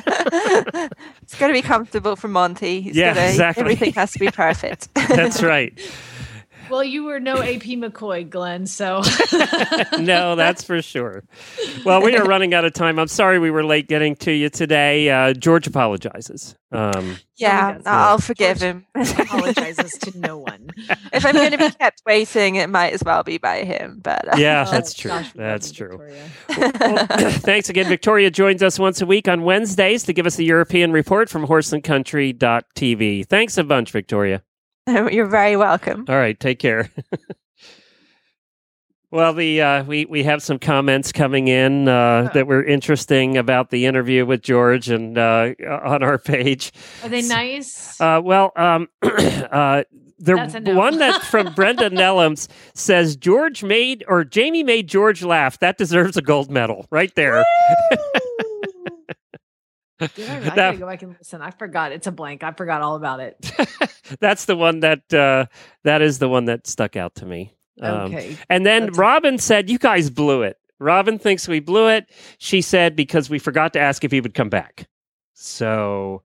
It's got to be comfortable for Monty.
Exactly.
Everything has to be perfect.
That's right.
Well, you were no AP McCoy, Glenn, so.
No, that's for sure. Well, we are running out of time. I'm sorry we were late getting to you today. George apologizes.
I'll forgive him.
Apologizes to no one.
If I'm going to be kept waiting, it might as well be by him. But
yeah, that's true. That's true. Well, thanks again. Victoria joins us once a week on Wednesdays to give us the European report from horseandcountry.tv. Thanks a bunch, Victoria.
You're very welcome.
All right, take care. Well, we have some comments coming in that were interesting about the interview with George and on our page.
Are they nice?
The one that from Brenda Nellums says Jamie made George laugh. That deserves a gold medal right there.
I gotta go back and listen. I forgot. It's a blank. I forgot all about it.
That's the one that is the one that stuck out to me.
Okay.
And then Robin said, "You guys blew it." Robin thinks we blew it. She said because we forgot to ask if he would come back. So,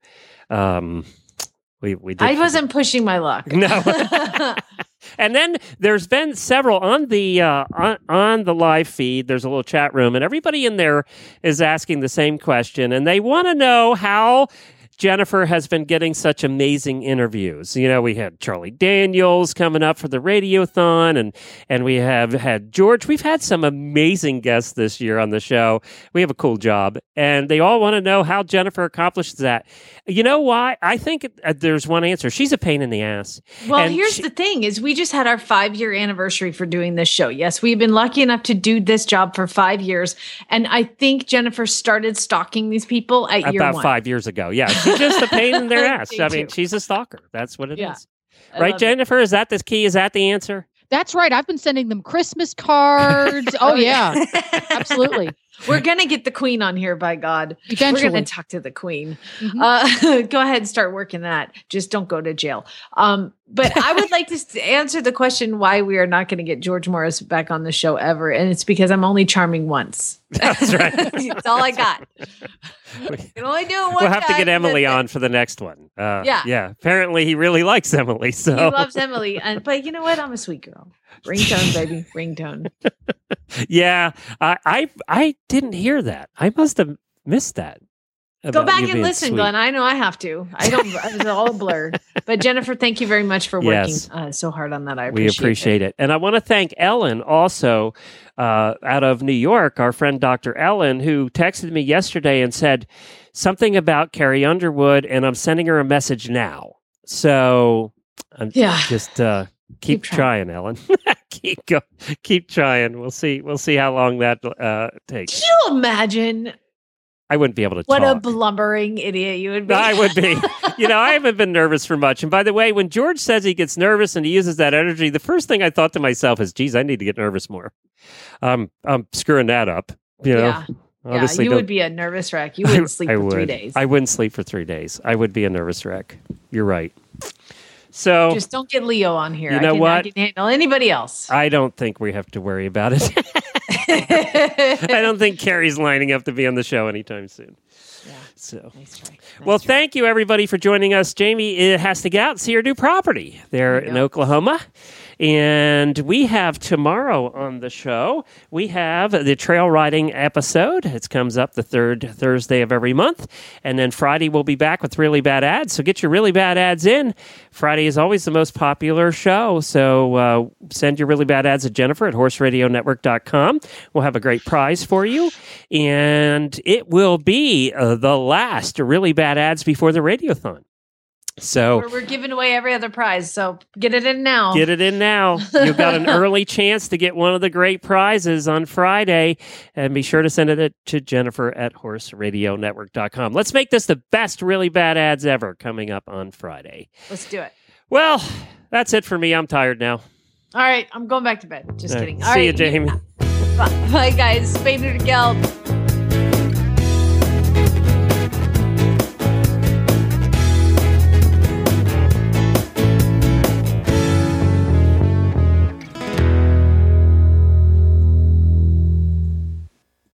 we did.
I wasn't pushing my luck.
No. And then there's been several on the on the live feed. There's a little chat room, and everybody in there is asking the same question, and they want to know how Jennifer has been getting such amazing interviews. You know, we had Charlie Daniels coming up for the Radiothon, and we have had George. We've had some amazing guests this year on the show. We have a cool job, and they all want to know how Jennifer accomplished that. You know why? I think there's one answer. She's a pain in the ass.
Well, here's the thing is we just had our 5-year anniversary for doing this show. Yes, we've been lucky enough to do this job for 5 years. And I think Jennifer started stalking these people at year 1.
About 5 years ago. Yeah. She's just a pain in their ass. I mean, she's a stalker. That's what it is. Right, Jennifer? Is that the key? Is that the answer?
That's right. I've been sending them Christmas cards. Oh, yeah. Absolutely.
We're going to get the queen on here, by God.
Eventually.
We're going to talk to the queen. Mm-hmm. Go ahead and start working that. Just don't go to jail. But I would like to answer the question why we are not going to get George Morris back on the show ever. And it's because I'm only charming once.
That's right.
That's all I got. You can only do it one
We'll have to
time,
get Emily on for the next one.
Yeah.
Apparently, he really likes Emily. So
he loves Emily. But you know what? I'm a sweet girl. Ringtone, baby. Ringtone.
Yeah. I didn't hear that. I must have missed that.
Go back and listen, Glenn. I know I have to. It's all a blur. But Jennifer, thank you very much for working so hard on that.
We appreciate it. And I want to thank Ellen also out of New York, our friend Dr. Ellen, who texted me yesterday and said something about Carrie Underwood, and I'm sending her a message now. So I'm just keep trying, Ellen. keep trying. We'll see how long that takes.
Can you imagine?
I wouldn't be able to
What
talk.
a blubbering idiot you would be.
I would be. I haven't been nervous for much. And by the way, when George says he gets nervous and he uses that energy, the first thing I thought to myself is, geez, I need to get nervous more. I'm screwing that up.
Yeah.
Obviously
you would be a nervous wreck. You wouldn't sleep for 3 days.
I wouldn't sleep for 3 days. I would be a nervous wreck. You're right. So
just don't get Leo on here.
You know what?
I can handle anybody else.
I don't think we have to worry about it. I don't think Carrie's lining up to be on the show anytime soon.
Yeah.
So,
nice try.
Thank you everybody for joining us. Jamie has to get out and see her new property there in Oklahoma. And we have tomorrow on the show, we have the trail riding episode. It comes up the third Thursday of every month. And then Friday we'll be back with really bad ads. So get your really bad ads in. Friday is always the most popular show. So send your really bad ads to Jennifer at horseradionetwork.com. We'll have a great prize for you. And it will be the last really bad ads before the Radiothon. So
we're giving away every other prize. So get it in now.
Get it in now. You've got an early chance to get one of the great prizes on Friday. And be sure to send it to Jennifer at horseradionetwork.com. Let's make this the best really bad ads ever coming up on Friday.
Let's do it.
Well, that's it for me. I'm tired now.
All right. I'm going back to bed. Just kidding.
See you, Jamie.
Bye, guys. Spay, neuter, geld.